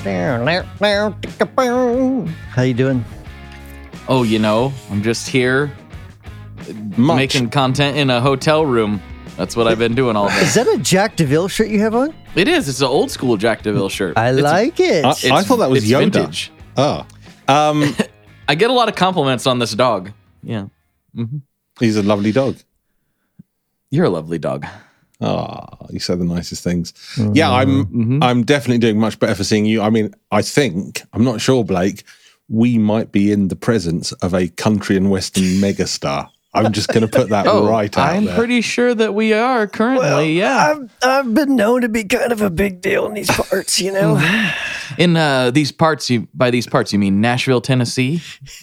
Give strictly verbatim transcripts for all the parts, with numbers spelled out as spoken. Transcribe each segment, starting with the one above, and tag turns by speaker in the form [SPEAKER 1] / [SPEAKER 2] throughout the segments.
[SPEAKER 1] How you doing?
[SPEAKER 2] Oh, you know, I'm just here
[SPEAKER 3] Much.
[SPEAKER 2] making content in a hotel room. That's what I've been doing all day.
[SPEAKER 1] Is that a Jack DeVille shirt you have on?
[SPEAKER 2] It is. It's an old school Jack DeVille shirt.
[SPEAKER 1] I
[SPEAKER 2] It's-
[SPEAKER 1] like it.
[SPEAKER 3] I,
[SPEAKER 2] it's-
[SPEAKER 3] I thought that was
[SPEAKER 2] it's
[SPEAKER 3] Yoda.
[SPEAKER 2] vintage.
[SPEAKER 3] Oh. Um,
[SPEAKER 2] I get a lot of compliments on this dog. Yeah.
[SPEAKER 3] he's a lovely dog.
[SPEAKER 2] You're a lovely dog.
[SPEAKER 3] Oh, you say the nicest things. Yeah, I'm I'm definitely doing much better for seeing you. I mean, I think, I'm not sure, Blake, we might be in the presence of a country and western megastar. I'm just going to put that
[SPEAKER 2] Oh,
[SPEAKER 3] right out
[SPEAKER 2] I'm
[SPEAKER 3] there.
[SPEAKER 2] pretty sure that we are currently, yeah.
[SPEAKER 1] I've, I've been known to be kind of a big deal in these parts, you know?
[SPEAKER 2] In uh, these parts, you by these parts, you mean Nashville, Tennessee?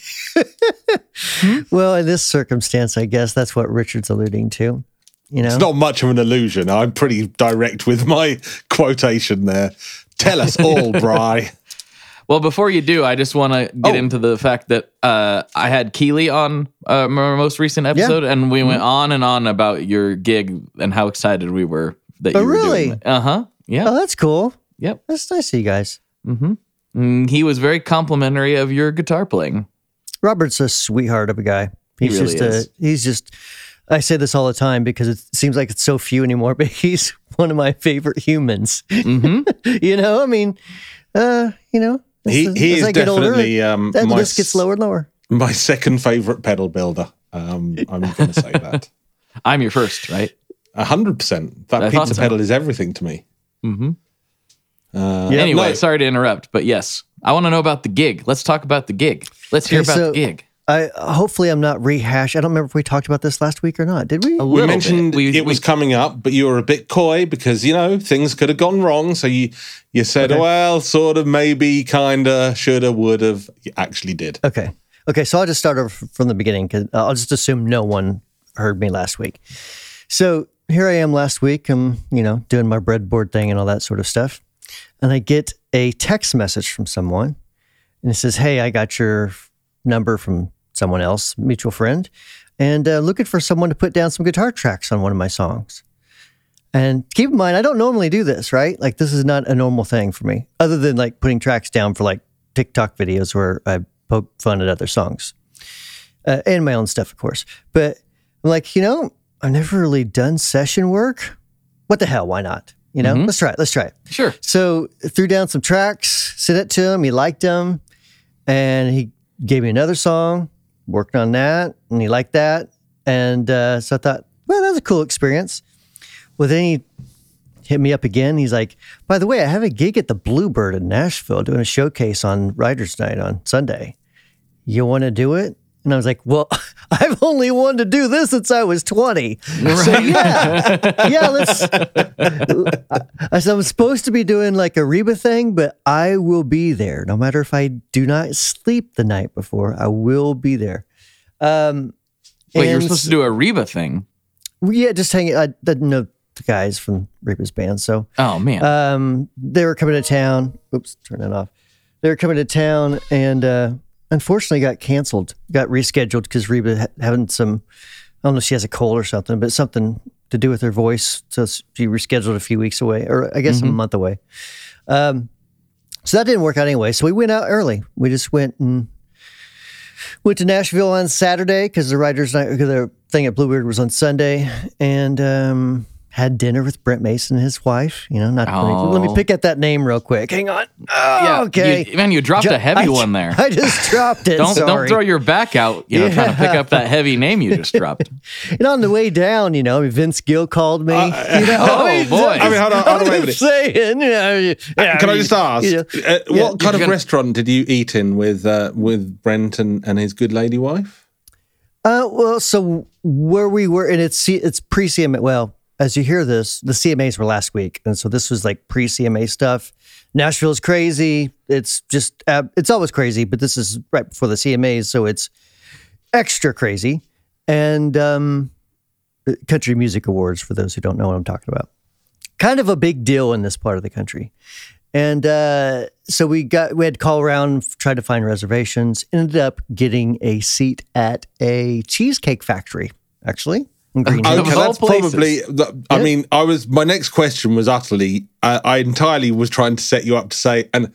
[SPEAKER 1] Well, in this circumstance, I guess that's what Richard's alluding to. You know?
[SPEAKER 3] It's not much of an illusion. I'm pretty direct with my quotation there. Tell us all, Bri.
[SPEAKER 2] Well, before you do, I just want to get
[SPEAKER 3] Oh.
[SPEAKER 2] into the fact that uh, I had Keely on uh, my most recent episode, and we went on and on about your gig and how excited we were that
[SPEAKER 1] Oh,
[SPEAKER 2] you were
[SPEAKER 1] really?
[SPEAKER 2] doing it. Uh-huh. Yeah.
[SPEAKER 1] Oh, that's cool.
[SPEAKER 2] Yep.
[SPEAKER 1] That's nice of you guys.
[SPEAKER 2] Mm, he was very complimentary of your guitar playing.
[SPEAKER 1] Robert's a sweetheart of a guy. He's
[SPEAKER 2] really
[SPEAKER 1] just
[SPEAKER 2] is.
[SPEAKER 1] a, he's just, I say this all the time because it seems like it's so few anymore, but he's one of my favorite humans.
[SPEAKER 2] Mm-hmm.
[SPEAKER 1] You know, I mean, uh, you know,
[SPEAKER 3] He-
[SPEAKER 1] as-
[SPEAKER 3] he
[SPEAKER 1] as
[SPEAKER 3] is
[SPEAKER 1] I get older,
[SPEAKER 3] definitely, um,
[SPEAKER 1] that
[SPEAKER 3] my
[SPEAKER 1] list gets
[SPEAKER 3] s-
[SPEAKER 1] lower and lower.
[SPEAKER 3] My second favorite pedal builder. Um, I'm going to say that.
[SPEAKER 2] I'm your first, right?
[SPEAKER 3] A hundred percent. That
[SPEAKER 2] I thought
[SPEAKER 3] pizza
[SPEAKER 2] so.
[SPEAKER 3] pedal is everything to me.
[SPEAKER 2] Mm-hmm.
[SPEAKER 3] Uh,
[SPEAKER 2] anyway,
[SPEAKER 3] no,
[SPEAKER 2] sorry to interrupt, but yes, I want to know about the gig. Let's talk about the gig. Let's hear
[SPEAKER 1] Okay,
[SPEAKER 2] about
[SPEAKER 1] so-
[SPEAKER 2] the gig.
[SPEAKER 1] I hopefully I'm not rehash. I don't remember if we talked about this last week or not. Did we?
[SPEAKER 2] A
[SPEAKER 3] we
[SPEAKER 2] little
[SPEAKER 3] mentioned
[SPEAKER 2] bit. We-
[SPEAKER 3] it was
[SPEAKER 2] we-
[SPEAKER 3] coming up, but you were a bit coy because you know things could have gone wrong. So you you said,
[SPEAKER 1] Okay.
[SPEAKER 3] well, sort of, maybe, kinda, shoulda, would have. You actually did.
[SPEAKER 1] Okay. Okay. So I'll just start over from the beginning because I'll just assume no one heard me last week. So here I am last week. I'm, you know, doing my breadboard thing and all that sort of stuff. And I get a text message from someone and it says, hey, I got your number from someone else, mutual friend, and uh, looking for someone to put down some guitar tracks on one of my songs. And keep in mind, I don't normally do this, right? Like this is not a normal thing for me, other than like putting tracks down for like TikTok videos where I poke fun at other songs uh, and my own stuff, of course. But I'm like, you know, I've never really done session work. What the hell? Why not? You know, let's try it. Let's try it.
[SPEAKER 2] Sure.
[SPEAKER 1] So threw down some tracks, sent it to him. He liked them, and he gave me another song. Worked on that, and he liked that. And uh, so I thought, well, that was a cool experience. Well, then he hit me up again. He's like, by the way, I have a gig at the Bluebird in Nashville doing a showcase on Writers Night on Sunday. You want to do it? And I was like, well, I've only wanted to do this since I was twenty. So yeah, yeah, let's. I said, I'm supposed to be doing like a Reba thing, but I will be there. No matter if I do not sleep the night before, I will be there. Um,
[SPEAKER 2] Wait, you were
[SPEAKER 1] and
[SPEAKER 2] supposed to do a Reba thing.
[SPEAKER 1] Yeah, just hanging. I didn't know the guys from Reba's band, so
[SPEAKER 2] Oh, man.
[SPEAKER 1] um, they were coming to town. Oops, turn that off. They were coming to town, and uh, unfortunately, got canceled, got rescheduled because Reba ha- having some. I don't know if she has a cold or something, but something to do with her voice. So she rescheduled a few weeks away, or I guess a month away. Um, so that didn't work out anyway. So we went out early. We just went and went to Nashville on Saturday because the writers' night, the thing at Bluebird was on Sunday, and um, had dinner with Brent Mason and his wife. You know, not let, me, let me
[SPEAKER 2] Oh.
[SPEAKER 1] pick at that name real quick. Hang on. Oh,
[SPEAKER 2] yeah,
[SPEAKER 1] okay.
[SPEAKER 2] you- man, you dropped
[SPEAKER 1] Ju-
[SPEAKER 2] a heavy
[SPEAKER 1] I-
[SPEAKER 2] one there.
[SPEAKER 1] I just dropped it.
[SPEAKER 2] don't
[SPEAKER 1] sorry.
[SPEAKER 2] don't throw your back out, you know, trying to pick
[SPEAKER 1] Yeah.
[SPEAKER 2] up that heavy name you just dropped.
[SPEAKER 1] And on the way down, you know, Vince Gill called me.
[SPEAKER 3] Uh,
[SPEAKER 1] you know,
[SPEAKER 2] oh,
[SPEAKER 1] I mean,
[SPEAKER 2] boy.
[SPEAKER 3] I mean, hold on, hold on,
[SPEAKER 1] I'm
[SPEAKER 3] wait a
[SPEAKER 1] just
[SPEAKER 3] minute.
[SPEAKER 1] saying, you know, yeah,
[SPEAKER 3] Can I
[SPEAKER 1] mean,
[SPEAKER 3] just ask,
[SPEAKER 1] you know,
[SPEAKER 3] uh,
[SPEAKER 1] yeah.
[SPEAKER 3] what kind of
[SPEAKER 2] gonna-
[SPEAKER 3] restaurant did you eat in with uh, with Brent and, and his good lady wife?
[SPEAKER 1] Uh, well, so where we were, and it's C- it's pre C M A. Well, as you hear this, the C M As were last week, and so this was like pre C M A stuff. Nashville's crazy. It's just uh, it's always crazy, but this is right before the C M As, so it's extra crazy. And um, Country Music Awards, for those who don't know what I'm talking about, kind of a big deal in this part of the country. And uh, so we got we had to call around, tried to find reservations. Ended up getting a seat at a cheesecake factory, actually in Greenville.
[SPEAKER 2] Of
[SPEAKER 3] Okay,
[SPEAKER 2] all
[SPEAKER 3] that's
[SPEAKER 2] places.
[SPEAKER 3] probably. the- I
[SPEAKER 1] Yeah.
[SPEAKER 3] mean, I was. My next question was utterly. I, I entirely was trying to set you up to say, and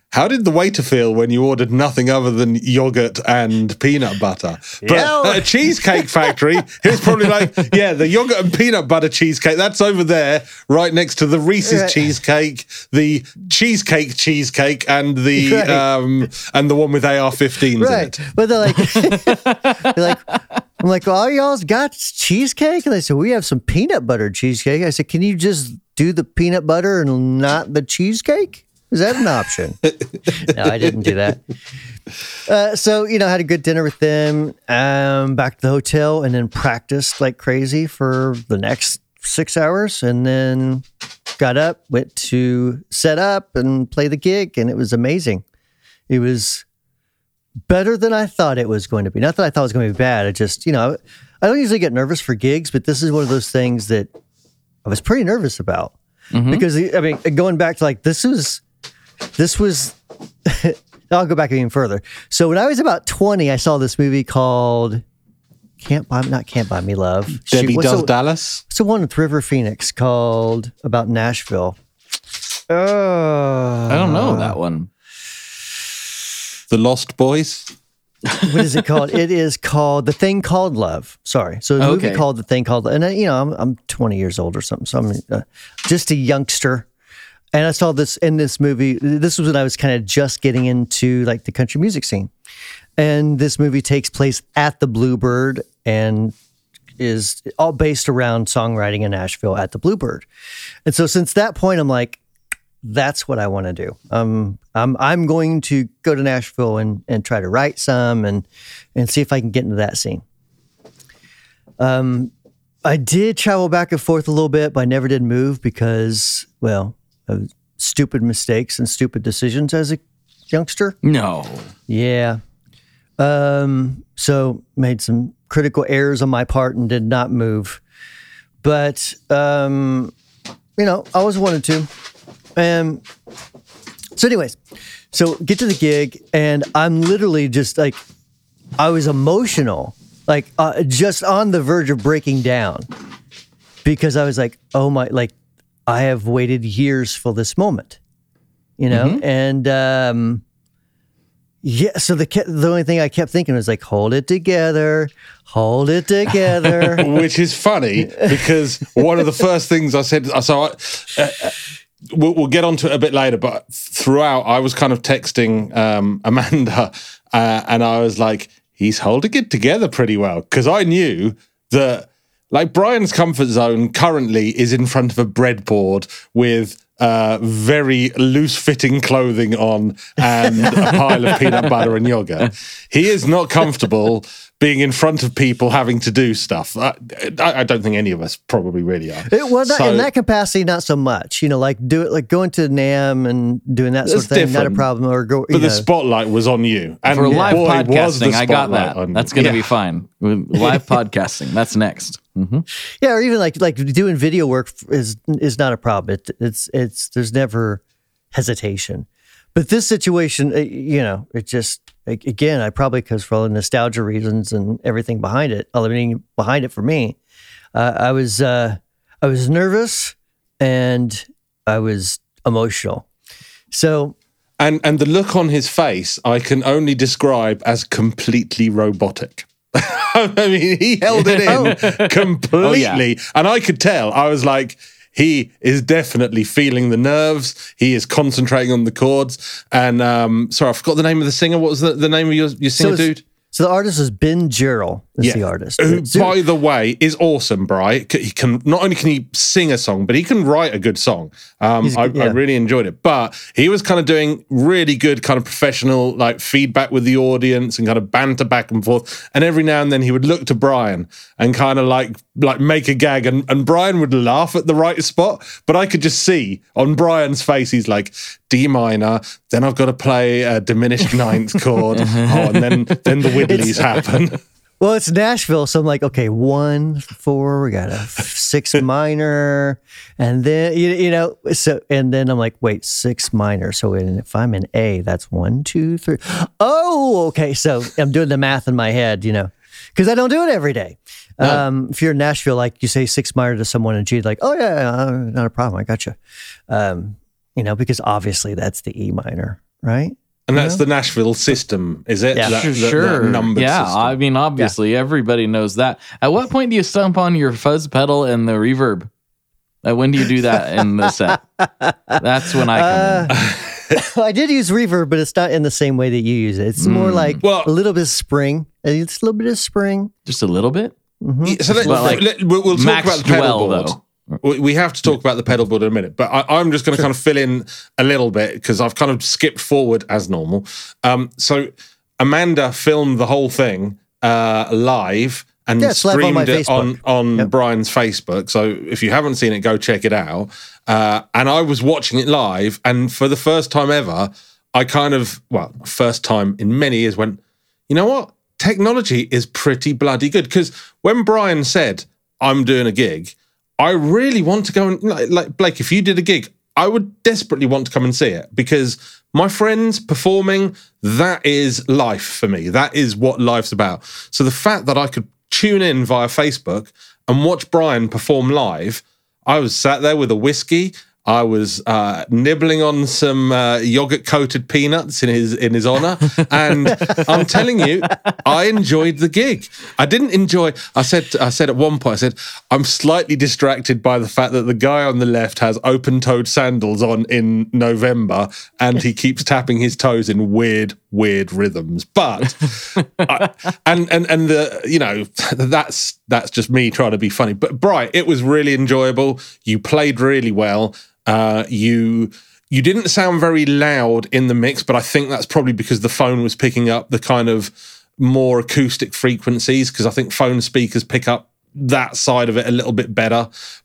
[SPEAKER 3] how did the waiter feel when you ordered nothing other than yogurt and peanut butter? But
[SPEAKER 1] Yeah.
[SPEAKER 3] at a cheesecake factory, he was probably like, yeah, the yogurt and peanut butter cheesecake, that's over there, right next to the Reese's
[SPEAKER 1] Right.
[SPEAKER 3] cheesecake, the cheesecake cheesecake, and the
[SPEAKER 1] Right.
[SPEAKER 3] um and the one with A R fifteens
[SPEAKER 1] Right.
[SPEAKER 3] in it.
[SPEAKER 1] But they're like, they're like, I'm like, well, all y'all's got cheesecake? And they said, we have some peanut butter cheesecake. I said, can you just do the peanut butter and not the cheesecake? Is that an option? No, I didn't do that. Uh, so, you know, I had a good dinner with them, um, back to the hotel, and then practiced like crazy for the next six hours. And then got up, went to set up and play the gig, and it was amazing. It was better than I thought it was going to be. Not that I thought it was going to be bad. I just, you know, I don't usually get nervous for gigs, but this is one of those things that I was pretty nervous about. Mm-hmm. Because, I mean, going back to like, this was, this was, I'll go back even further. So when I was about twenty, I saw this movie called Can't Buy, not Can't Buy Me Love.
[SPEAKER 3] Debbie
[SPEAKER 1] Shoot,
[SPEAKER 3] Does
[SPEAKER 1] the,
[SPEAKER 3] Dallas.
[SPEAKER 1] What's the one with River Phoenix called about Nashville? Oh,
[SPEAKER 2] I don't know that one.
[SPEAKER 3] The Lost Boys.
[SPEAKER 1] What is it called? It is called The Thing Called Love. Sorry. So the movie
[SPEAKER 2] Okay.
[SPEAKER 1] called The Thing Called Love. And, uh, you know, I'm, I'm twenty years old or something. So I'm uh, just a youngster. And I saw this in this movie. This was when I was kind of just getting into like the country music scene. And this movie takes place at the Bluebird and is all based around songwriting in Nashville at the Bluebird. And so since that point, I'm like, that's what I want to do. Um, I'm I'm going to go to Nashville and, and try to write some and and see if I can get into that scene. Um, I did travel back and forth a little bit, but I never did move because, well, of stupid mistakes and stupid decisions as a youngster.
[SPEAKER 2] No.
[SPEAKER 1] Yeah. Um, so made some critical errors on my part and did not move. But, um, you know, I always wanted to. Um, so anyways, so get to the gig and I'm literally just like, I was emotional, like uh, just on the verge of breaking down because I was like, oh my, like I have waited years for this moment, you know? Mm-hmm. And, um, yeah, so the the only thing I kept thinking was like, hold it together, hold it together.
[SPEAKER 3] Which is funny because one of the first things I said, so I, uh, we'll, we'll get onto it a bit later, but throughout I was kind of texting um, Amanda uh, and I was like, he's holding it together pretty well. Because I knew that like Brian's comfort zone currently is in front of a breadboard with uh, very loose-fitting clothing on and a pile of peanut butter and yogurt. He is not comfortable being in front of people having to do stuff. I, I don't think any of us probably really are.
[SPEAKER 1] It, well, not,
[SPEAKER 3] So-
[SPEAKER 1] in that capacity, not so much. You know, like do it, like going to NAMM and doing that sort
[SPEAKER 3] That's
[SPEAKER 1] of thing, not a
[SPEAKER 3] different.
[SPEAKER 1] problem. Or go, you
[SPEAKER 3] But the
[SPEAKER 1] know.
[SPEAKER 3] spotlight was on you. And
[SPEAKER 2] For live
[SPEAKER 3] boy, was the
[SPEAKER 2] podcasting, I got
[SPEAKER 3] spotlight
[SPEAKER 2] that.
[SPEAKER 3] on
[SPEAKER 2] That's
[SPEAKER 3] you.
[SPEAKER 2] going to
[SPEAKER 3] Yeah.
[SPEAKER 2] be fine. With live podcasting, that's next. Mm-hmm.
[SPEAKER 1] Yeah, or even like like doing video work is is not a problem. It, it's it's there's never hesitation. But this situation, uh, you know, it just like, again, I probably because for all the nostalgia reasons and everything behind it, all everything behind it for me, uh, I was uh, I was nervous and I was emotional. So
[SPEAKER 3] And and the look on his face, I can only describe as completely robotic. I mean, he held it in completely.
[SPEAKER 2] Oh, yeah.
[SPEAKER 3] And I could tell. I was like, he is definitely feeling the nerves. He is concentrating on the chords. And um, sorry, I forgot the name of the singer. What was the, the name of your, your singer
[SPEAKER 1] so
[SPEAKER 3] dude?
[SPEAKER 1] So the artist is Ben Jarrell. Is the artist.
[SPEAKER 3] Who,
[SPEAKER 1] So-
[SPEAKER 3] by the way, is awesome, Bri. He can not only can he sing a song, but he can write a good song. Um,
[SPEAKER 1] He's-
[SPEAKER 3] I,
[SPEAKER 1] yeah.
[SPEAKER 3] I really enjoyed it. But he was kind of doing really good, kind of professional, like feedback with the audience and kind of banter back and forth. And every now and then he would look to Brian and kind of like like make a gag, and, and Brian would laugh at the right spot. But I could just see on Brian's face, he's like D minor. Then I've got to play a diminished ninth chord. Oh, and then then the Whitleys happen.
[SPEAKER 1] Well, it's Nashville, so I'm like, okay, one, four, we got a six minor, and then you, you know, so and then I'm like, wait, six minor. So if I'm in A, that's one, two, three. Oh, okay. So I'm doing the math in my head, you know, because I don't do it every day.
[SPEAKER 3] No.
[SPEAKER 1] Um, if you're in Nashville, like you say six minor to someone in G, like, oh yeah, uh, not a problem, I got you. Um, you know, because obviously that's the E minor. right?
[SPEAKER 3] And that's the Nashville system, is it?
[SPEAKER 1] Yeah,
[SPEAKER 3] that,
[SPEAKER 2] sure.
[SPEAKER 3] that,
[SPEAKER 2] sure.
[SPEAKER 3] that numbered
[SPEAKER 2] yeah,
[SPEAKER 3] system.
[SPEAKER 2] I mean, obviously, yeah. everybody knows that. At what point do you stomp on your fuzz pedal and the reverb? Uh, when do you do that in the set? That's when I come
[SPEAKER 1] uh, in. I did use reverb, but it's not in the same way that you use it. It's mm. more like well, a little bit of spring. It's a little bit of spring.
[SPEAKER 2] Just a little bit?
[SPEAKER 3] Mm-hmm. So let, like, let, we'll, we'll talk about the pedal board.
[SPEAKER 2] Though.
[SPEAKER 3] We have to talk about the pedal board in a minute, but I, I'm just going to sure. kind of fill in a little bit because I've kind of skipped forward as normal. Um, so Amanda filmed the whole thing uh, live and
[SPEAKER 1] yeah,
[SPEAKER 3] streamed
[SPEAKER 1] on
[SPEAKER 3] it on, on
[SPEAKER 1] yep.
[SPEAKER 3] Brian's Facebook. So if you haven't seen it, go check it out. Uh, and I was watching it live, and for the first time ever, I kind of, well, first time in many years went, you know what? Technology is pretty bloody good. Because when Brian said, I'm doing a gig, I really want to go and, like, like, Blake, if you did a gig, I would desperately want to come and see it because my friends performing, that is life for me. That is what life's about. So the fact that I could tune in via Facebook and watch Brian perform live, I was sat there with a whiskey. I was uh, nibbling on some uh, yogurt-coated peanuts in his in his honor, and I'm telling you, I enjoyed the gig. I didn't enjoy. I said I said at one point, I said I'm slightly distracted by the fact that the guy on the left has open-toed sandals on in November, and he keeps tapping his toes in weird, weird rhythms. But I, and and and the you know that's that's just me trying to be funny. But Bright, it was really enjoyable. You played really well. Uh, you you didn't sound very loud in the mix, but I think that's probably because the phone was picking up the kind of more acoustic frequencies, because I think phone speakers pick up that side of it a little bit better.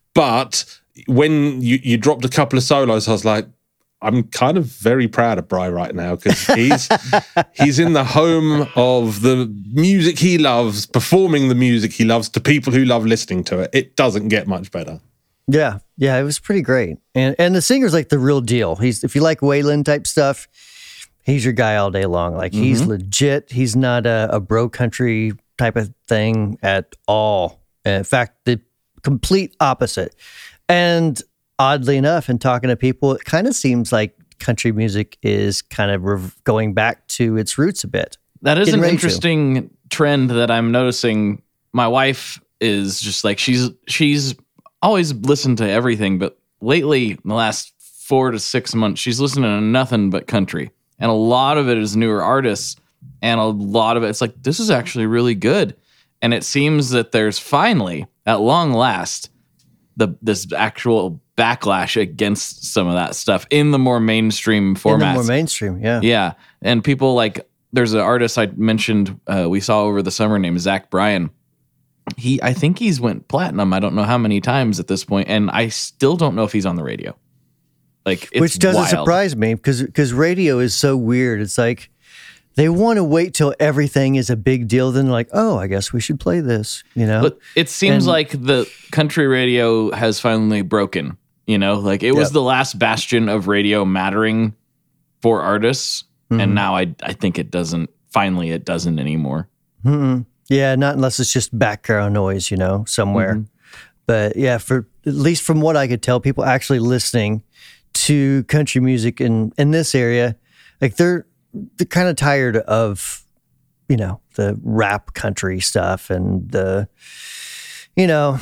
[SPEAKER 3] But when you, you dropped a couple of solos, I was like, I'm kind of very proud of Bri right now because he's he's in the home of the music he loves, performing the music he loves to people who love listening to it. It doesn't get much better.
[SPEAKER 1] Yeah, yeah, it was pretty great, and and the singer's like the real deal. He's if you like Waylon type stuff, he's your guy all day long. Like mm-hmm. he's legit. He's not a, a bro country type of thing at all. In fact, the complete opposite. And oddly enough, in talking to people, it kind of seems like country music is kind of rev- going back to its roots a bit.
[SPEAKER 2] That is an interesting to. trend that I'm noticing. My wife is just like she's she's. always listened to everything, but lately, in the last four to six months, she's listening to nothing but country. And a lot of it is newer artists, and a lot of it, it's like, this is actually really good. And it seems that there's finally, at long last, the this actual backlash against some of that stuff in the more mainstream formats. In the
[SPEAKER 1] more mainstream, yeah.
[SPEAKER 2] Yeah. And people like, there's an artist I mentioned uh, we saw over the summer named Zach Bryan. He, I think he's went platinum. I don't know how many times at this point, and I still don't know if he's on the radio. Like, it's
[SPEAKER 1] which doesn't
[SPEAKER 2] wild.
[SPEAKER 1] surprise me because because radio is so weird. It's like they want to wait till everything is a big deal. Then like, oh, I guess we should play this. You know,
[SPEAKER 2] but it seems
[SPEAKER 1] and,
[SPEAKER 2] like the country radio has finally broken. You know, like it was yep. the last bastion of radio mattering for artists, mm-hmm. and now I I think it doesn't. Finally, it doesn't anymore.
[SPEAKER 1] Mm-hmm. Yeah, not unless it's just background noise, you know, somewhere. Mm-hmm. But yeah, for at least from what I could tell, people actually listening to country music in, in this area, like they're they're kind of tired of, you know, the rap country stuff and the, you know,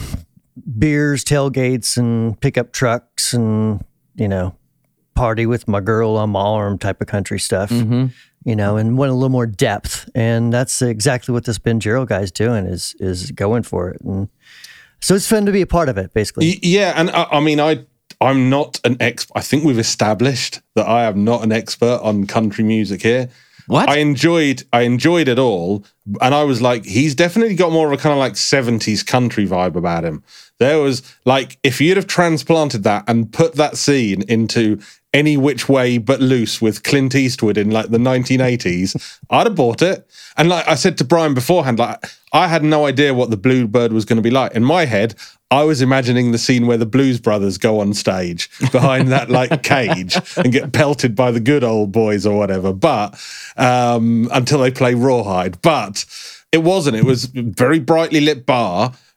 [SPEAKER 1] beers, tailgates, and pickup trucks, and you know, party with my girl on my arm type of country stuff. Mm-hmm. You know, and want a little more depth, and that's exactly what this Ben Jarrell guy's doing is is going for it, and so it's fun to be a part of it, basically.
[SPEAKER 3] Yeah, and I, I mean, I I'm not an expert. I think we've established that I am not an expert on country music here.
[SPEAKER 2] What?
[SPEAKER 3] I enjoyed I enjoyed it all, and I was like, he's definitely got more of a kind of like seventies country vibe about him. There was like, if you'd have transplanted that and put that scene into Any Which Way But Loose with Clint Eastwood in like the nineteen eighties, I'd have bought it. And like I said to Brian beforehand, like I had no idea what the Bluebird was going to be like. In my head, I was imagining the scene where the Blues Brothers go on stage behind that like cage and get pelted by the good old boys or whatever. But um, until they play Rawhide, but it wasn't. It was a very brightly lit bar.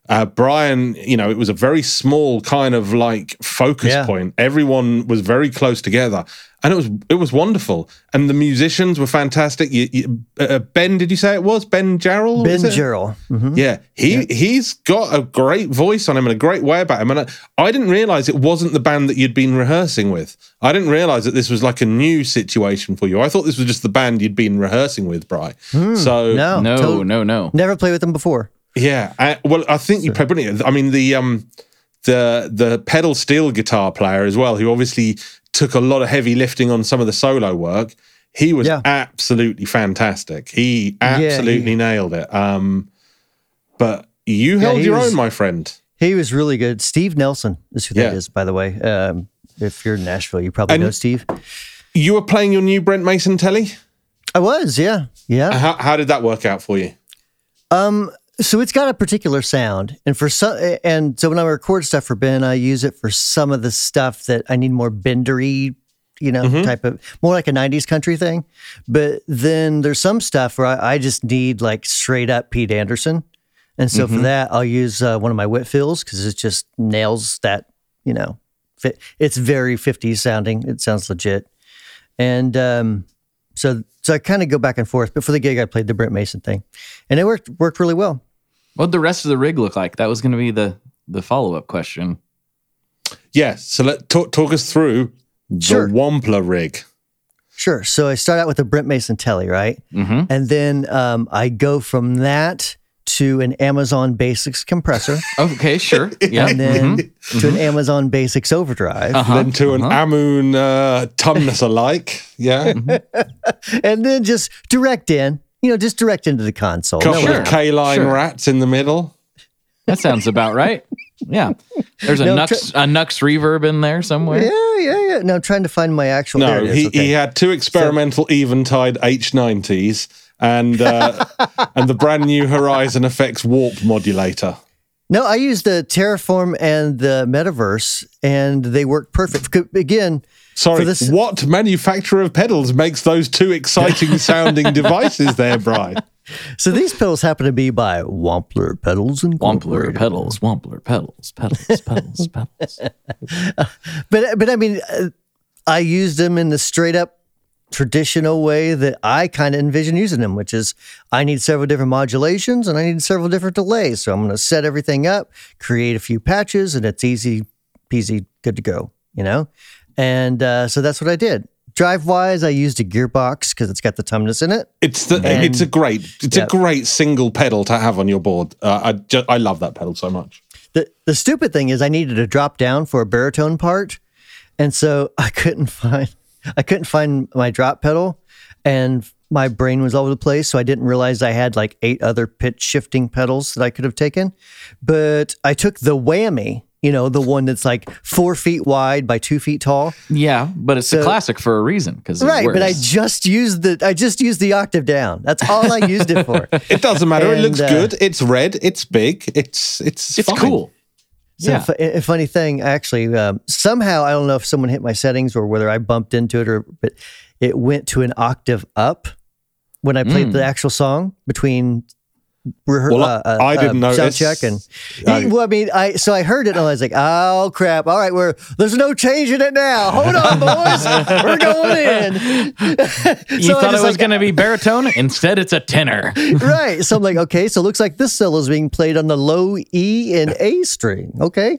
[SPEAKER 3] Uh, Brian, you know, it was a very small kind of like focus
[SPEAKER 1] Yeah.
[SPEAKER 3] point. Everyone was very close together, and it was it was wonderful. And the musicians were fantastic. You, you, uh, Ben, did you say it was Ben Jarrell?
[SPEAKER 1] Ben
[SPEAKER 3] is it?
[SPEAKER 1] Jarrell. Mhm.
[SPEAKER 3] Yeah, he he's got a great voice on him and a great way about him. And I, I didn't realize it wasn't the band that you'd been rehearsing with. I didn't realize that this was like a new situation for you. I thought this was just the band you'd been rehearsing with, Bri. so
[SPEAKER 1] No,
[SPEAKER 2] No,
[SPEAKER 1] to-
[SPEAKER 2] no, no.
[SPEAKER 1] Never played with them before.
[SPEAKER 3] yeah, I, well, I think you played brilliant. I mean, the um, the the pedal steel guitar player as well, who obviously took a lot of heavy lifting on some of the solo work. He was
[SPEAKER 1] Yeah.
[SPEAKER 3] absolutely fantastic. He
[SPEAKER 1] Yeah,
[SPEAKER 3] absolutely
[SPEAKER 1] he-
[SPEAKER 3] nailed it. Um, but you
[SPEAKER 1] Yeah,
[SPEAKER 3] held
[SPEAKER 1] he
[SPEAKER 3] your
[SPEAKER 1] was-
[SPEAKER 3] own, my friend.
[SPEAKER 1] He was really good. Steve Nelson is who that
[SPEAKER 3] Yeah.
[SPEAKER 1] is, by the way. Um, if you're in Nashville, you probably
[SPEAKER 3] And-
[SPEAKER 1] know Steve.
[SPEAKER 3] You were playing your new Brent Mason telly.
[SPEAKER 1] I was, yeah, yeah.
[SPEAKER 3] How, how did that work out for you?
[SPEAKER 1] Um, so it's got a particular sound, and for some, and so when I record stuff for Ben, I use it for some of the stuff that I need more bendery, you know,
[SPEAKER 3] Mm-hmm.
[SPEAKER 1] type of more like a nineties country thing. But then there's some stuff where I, I just need like straight up Pete Anderson, and so
[SPEAKER 3] Mm-hmm.
[SPEAKER 1] for that I'll use uh, one of my Whitfields because it just nails that, you know, fit. It's very fifties sounding. It sounds legit, and um, so so I kind of go back and forth. But for the gig, I played the Brent Mason thing, and it worked worked really well.
[SPEAKER 2] What'd the rest of the rig look like? That was going to be the the follow up question.
[SPEAKER 3] Yeah, so let talk, talk us through the
[SPEAKER 1] Sure.
[SPEAKER 3] Wampler rig.
[SPEAKER 1] Sure. So I start out with a Brent Mason Telly, right?
[SPEAKER 2] Mm-hmm.
[SPEAKER 1] And then um, I go from that to an Amazon Basics compressor,
[SPEAKER 2] Okay, sure. Yeah.
[SPEAKER 1] and then
[SPEAKER 2] Mhm.
[SPEAKER 1] to an Amazon Basics overdrive,
[SPEAKER 2] Uh-huh.
[SPEAKER 3] Then to an
[SPEAKER 2] uh-huh.
[SPEAKER 3] Amoon uh, Tumnus alike. Yeah.
[SPEAKER 1] and then just direct in, you know, just direct into the console.
[SPEAKER 3] Couple
[SPEAKER 1] No
[SPEAKER 2] Sure.
[SPEAKER 3] of K-line
[SPEAKER 2] Sure.
[SPEAKER 3] rats in the middle.
[SPEAKER 2] That sounds about right. Yeah. There's a
[SPEAKER 1] No,
[SPEAKER 2] Nux a Nux reverb in there somewhere.
[SPEAKER 1] Yeah, yeah, yeah. No, I'm trying to find my actual. there
[SPEAKER 3] No,
[SPEAKER 1] it is.
[SPEAKER 3] he,
[SPEAKER 1] Okay.
[SPEAKER 3] he had two experimental Eventide H nineties and uh, and the brand new Horizon Effects warp modulator.
[SPEAKER 1] No, I used the Terraform and the Metaverse, and they work perfect. C- Again,
[SPEAKER 3] Sorry,
[SPEAKER 1] For this-
[SPEAKER 3] what manufacturer of pedals makes those two exciting sounding devices there, Brian?
[SPEAKER 1] so these pedals happen to be by Wampler Pedals and
[SPEAKER 2] Wampler pedals, Wampler pedals, pedals, pedals, pedals.
[SPEAKER 1] But but I mean, uh, I used them in the straight up traditional way that I kind of envision using them, which is I need several different modulations and I need several different delays. So I'm going to set everything up, create a few patches, and it's easy peasy, good to go. You know, and uh, so that's what I did. Drive wise, I used a gearbox because it's got the Tumnus in it.
[SPEAKER 3] It's the
[SPEAKER 1] And-
[SPEAKER 3] it's a great it's
[SPEAKER 1] yeah.
[SPEAKER 3] a great single pedal to have on your board. Uh, I just I love that pedal so much.
[SPEAKER 1] The the stupid thing is I needed to drop down for a baritone part, and so I couldn't find I couldn't find my drop pedal, and my brain was all over the place. So I didn't realize I had like eight other pitch shifting pedals that I could have taken. But I took the whammy, you know, the one that's like four feet wide by two feet tall.
[SPEAKER 2] Yeah, but it's a
[SPEAKER 1] So-
[SPEAKER 2] classic for a reason because
[SPEAKER 1] Right, but I just used the I just used the octave down. That's all I used it for.
[SPEAKER 3] It doesn't matter. it
[SPEAKER 1] And,
[SPEAKER 3] looks
[SPEAKER 1] uh,
[SPEAKER 3] good. It's red. It's big. It's it's
[SPEAKER 2] it's
[SPEAKER 3] fine.
[SPEAKER 2] cool.
[SPEAKER 1] So
[SPEAKER 2] Yeah.
[SPEAKER 1] fu- a funny thing, actually, um, somehow I don't know if someone hit my settings or whether I bumped into it, or but it went to an octave up when I played
[SPEAKER 2] Mm.
[SPEAKER 1] the actual song between. Rehe-
[SPEAKER 3] Well,
[SPEAKER 1] uh, uh,
[SPEAKER 3] I didn't
[SPEAKER 1] uh,
[SPEAKER 3] notice.
[SPEAKER 1] sound check and
[SPEAKER 3] I-
[SPEAKER 1] well, I mean, I so I heard it and I was like, oh crap! All right, we're there's no changing it now. Hold on, boys, we're going in.
[SPEAKER 2] You
[SPEAKER 1] So I
[SPEAKER 2] thought it
[SPEAKER 1] just,
[SPEAKER 2] was
[SPEAKER 1] like,
[SPEAKER 2] going to be baritone? Instead, it's a tenor.
[SPEAKER 1] right. So I'm like, okay, so it looks like this solo is being played on the low E and A string. Okay.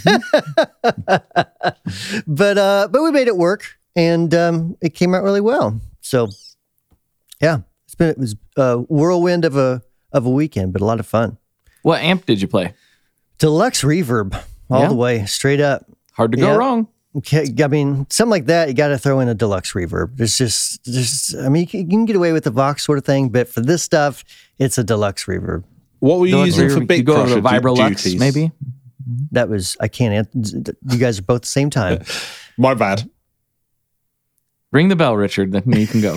[SPEAKER 1] but uh but we made it work and um it came out really well. So yeah, it's been it was a whirlwind of a of a weekend, but a lot of fun.
[SPEAKER 2] What amp did you play?
[SPEAKER 1] Deluxe reverb all
[SPEAKER 2] Yeah.
[SPEAKER 1] the way, straight up.
[SPEAKER 2] Hard to go
[SPEAKER 1] Yeah.
[SPEAKER 2] wrong.
[SPEAKER 1] Okay, I mean, something like that, you got to throw in a deluxe reverb. There's just, there's, I mean, you can, you can get away with the Vox sort of thing, but for this stuff, it's a deluxe reverb.
[SPEAKER 3] What were you
[SPEAKER 2] Deluxe
[SPEAKER 3] using for
[SPEAKER 2] reverb.
[SPEAKER 3] big
[SPEAKER 2] you go
[SPEAKER 3] crusher
[SPEAKER 2] to
[SPEAKER 3] du-
[SPEAKER 2] Vibrolux,
[SPEAKER 3] duties?
[SPEAKER 2] maybe?
[SPEAKER 1] That was, I can't answer. You guys are both at the same time.
[SPEAKER 3] My bad.
[SPEAKER 2] Ring the bell, Richard, then you can go.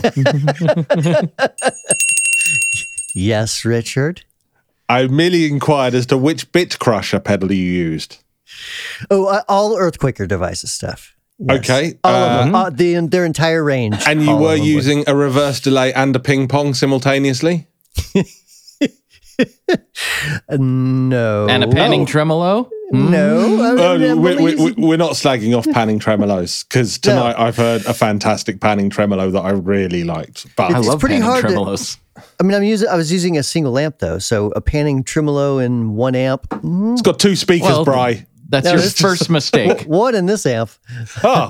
[SPEAKER 1] Yes, Richard.
[SPEAKER 3] I merely inquired as to which bit crusher pedal you used.
[SPEAKER 1] Oh, uh, all Earthquaker devices stuff. Yes.
[SPEAKER 3] Okay,
[SPEAKER 1] All
[SPEAKER 3] uh,
[SPEAKER 1] of them, uh, the, their entire range.
[SPEAKER 3] And you
[SPEAKER 1] All
[SPEAKER 3] were
[SPEAKER 1] of them
[SPEAKER 3] using a reverse delay and a ping pong simultaneously?
[SPEAKER 1] Uh, no.
[SPEAKER 2] And a panning
[SPEAKER 1] Oh,
[SPEAKER 2] tremolo?
[SPEAKER 1] No. I
[SPEAKER 3] Uh,
[SPEAKER 1] mean, I'm
[SPEAKER 3] we,
[SPEAKER 1] only
[SPEAKER 3] we,
[SPEAKER 1] using-
[SPEAKER 3] we- we're not slagging off panning tremolos because tonight I've heard a fantastic panning tremolo that I really liked. But
[SPEAKER 2] I
[SPEAKER 1] It's
[SPEAKER 2] love
[SPEAKER 1] pretty
[SPEAKER 2] panning
[SPEAKER 1] hard to-
[SPEAKER 2] tremolos.
[SPEAKER 1] I mean, I'm using. I was using a single amp though, so a panning tremolo and one amp. mm,
[SPEAKER 3] it's got two speakers,
[SPEAKER 2] Well,
[SPEAKER 3] Bri.
[SPEAKER 2] That's
[SPEAKER 1] No,
[SPEAKER 2] your
[SPEAKER 1] it's
[SPEAKER 2] first mistake.
[SPEAKER 1] One in this amp.
[SPEAKER 3] Oh,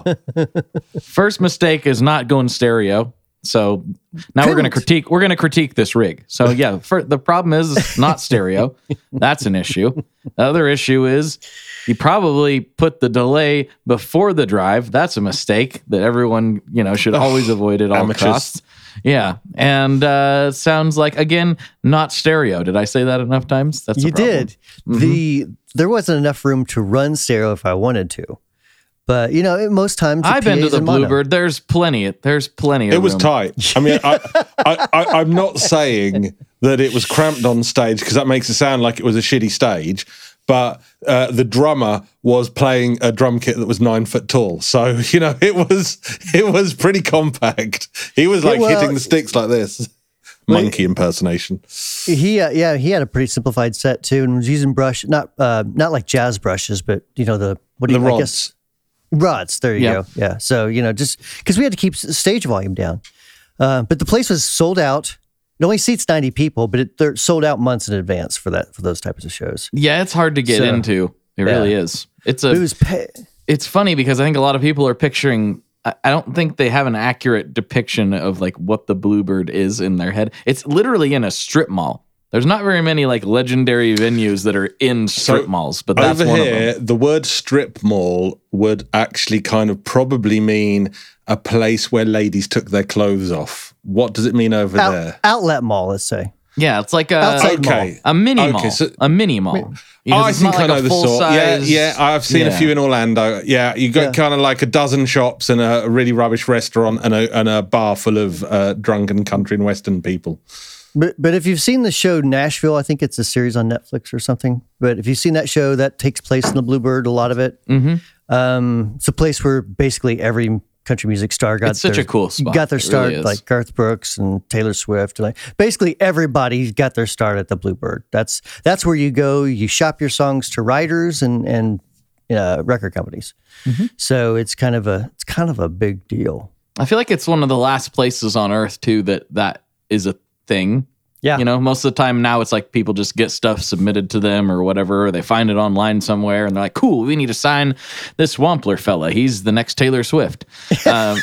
[SPEAKER 2] First mistake is not going stereo. So now we're going to
[SPEAKER 1] Couldn't.
[SPEAKER 2] critique. We're going to critique this rig. So yeah, for, the problem is it's not stereo. That's an issue. The other issue is you probably put the delay before the drive. That's a mistake that everyone you know should always avoid at all
[SPEAKER 3] Amateurs.
[SPEAKER 2] costs. Yeah, and uh, it sounds like again not stereo. Did I say that enough times? That's a
[SPEAKER 1] You
[SPEAKER 2] problem.
[SPEAKER 1] did. The there wasn't enough room to run stereo if I wanted to, but you know, most times the
[SPEAKER 2] I've been
[SPEAKER 1] P
[SPEAKER 2] to
[SPEAKER 1] A's
[SPEAKER 2] the
[SPEAKER 1] in mono.
[SPEAKER 2] Bluebird. There's plenty. There's plenty. Of
[SPEAKER 3] it was
[SPEAKER 2] room.
[SPEAKER 3] tight. I mean, I, I, I, I'm not saying that it was cramped on stage because that makes it sound like it was a shitty stage. But uh, the drummer was playing a drum kit that was nine foot tall, so you know it was it was pretty compact. He was like
[SPEAKER 1] Yeah, well,
[SPEAKER 3] hitting the sticks like this, monkey impersonation.
[SPEAKER 1] He uh, yeah, he had a pretty simplified set too, and was using brush not uh, not like jazz brushes, but you know the what do
[SPEAKER 3] The
[SPEAKER 1] you I
[SPEAKER 3] rods.
[SPEAKER 1] guess rods. There you
[SPEAKER 2] Yeah.
[SPEAKER 1] go. Yeah. So you know, just because we had to keep s- stage volume down, uh, but the place was sold out. It only seats ninety people, but it, they're sold out months in advance for that for those types of shows.
[SPEAKER 2] Yeah, it's hard to get
[SPEAKER 1] So,
[SPEAKER 2] into. It really is. It's a.
[SPEAKER 1] It was pay-
[SPEAKER 2] it's funny because I think a lot of people are picturing. I I don't think they have an accurate depiction of like what the Bluebird is in their head. It's literally in a strip mall. There's not very many like legendary venues that are in strip malls, but that's
[SPEAKER 3] Over
[SPEAKER 2] one of
[SPEAKER 3] here,
[SPEAKER 2] them.
[SPEAKER 3] the word strip mall would actually kind of probably mean a place where ladies took their clothes off. What does it mean over
[SPEAKER 1] out-
[SPEAKER 3] there?
[SPEAKER 1] outlet mall. Let's say.
[SPEAKER 2] Yeah, it's like a
[SPEAKER 1] Outside mall.
[SPEAKER 3] Okay.
[SPEAKER 2] a mini
[SPEAKER 3] Okay,
[SPEAKER 2] mall.
[SPEAKER 3] so-
[SPEAKER 2] a mini mall. Because
[SPEAKER 3] I
[SPEAKER 2] it's
[SPEAKER 3] think
[SPEAKER 2] not like
[SPEAKER 3] I know
[SPEAKER 2] a
[SPEAKER 3] the sort. Yeah,
[SPEAKER 2] full-size-
[SPEAKER 3] yeah. I've seen a
[SPEAKER 2] Yeah.
[SPEAKER 3] few in Orlando. Yeah, you got
[SPEAKER 1] Yeah.
[SPEAKER 3] kind of like a dozen shops and a really rubbish restaurant and a and a bar full of uh, drunken country and western people.
[SPEAKER 1] But but if you've seen the show Nashville, I think it's a series on Netflix or something. But if you've seen that show, that takes place in the Bluebird. A lot of it. Mm-hmm. Um, it's a place where basically every country music star got
[SPEAKER 2] It's such
[SPEAKER 1] their,
[SPEAKER 2] a cool spot.
[SPEAKER 1] got their
[SPEAKER 2] It
[SPEAKER 1] start,
[SPEAKER 2] really is.
[SPEAKER 1] like Garth Brooks and Taylor Swift. Like basically everybody got their start at the Bluebird. That's that's where you go. You shop your songs to writers and and uh, record companies.
[SPEAKER 2] Mm-hmm.
[SPEAKER 1] So it's kind of a it's kind of a big deal.
[SPEAKER 2] I feel like it's one of the last places on earth too that that is a thing.
[SPEAKER 1] Yeah.
[SPEAKER 2] You know, most of the time now it's like people just get stuff submitted to them or whatever, or they find it online somewhere and they're like, cool, we need to sign this Wampler fella. He's the next Taylor Swift. Um,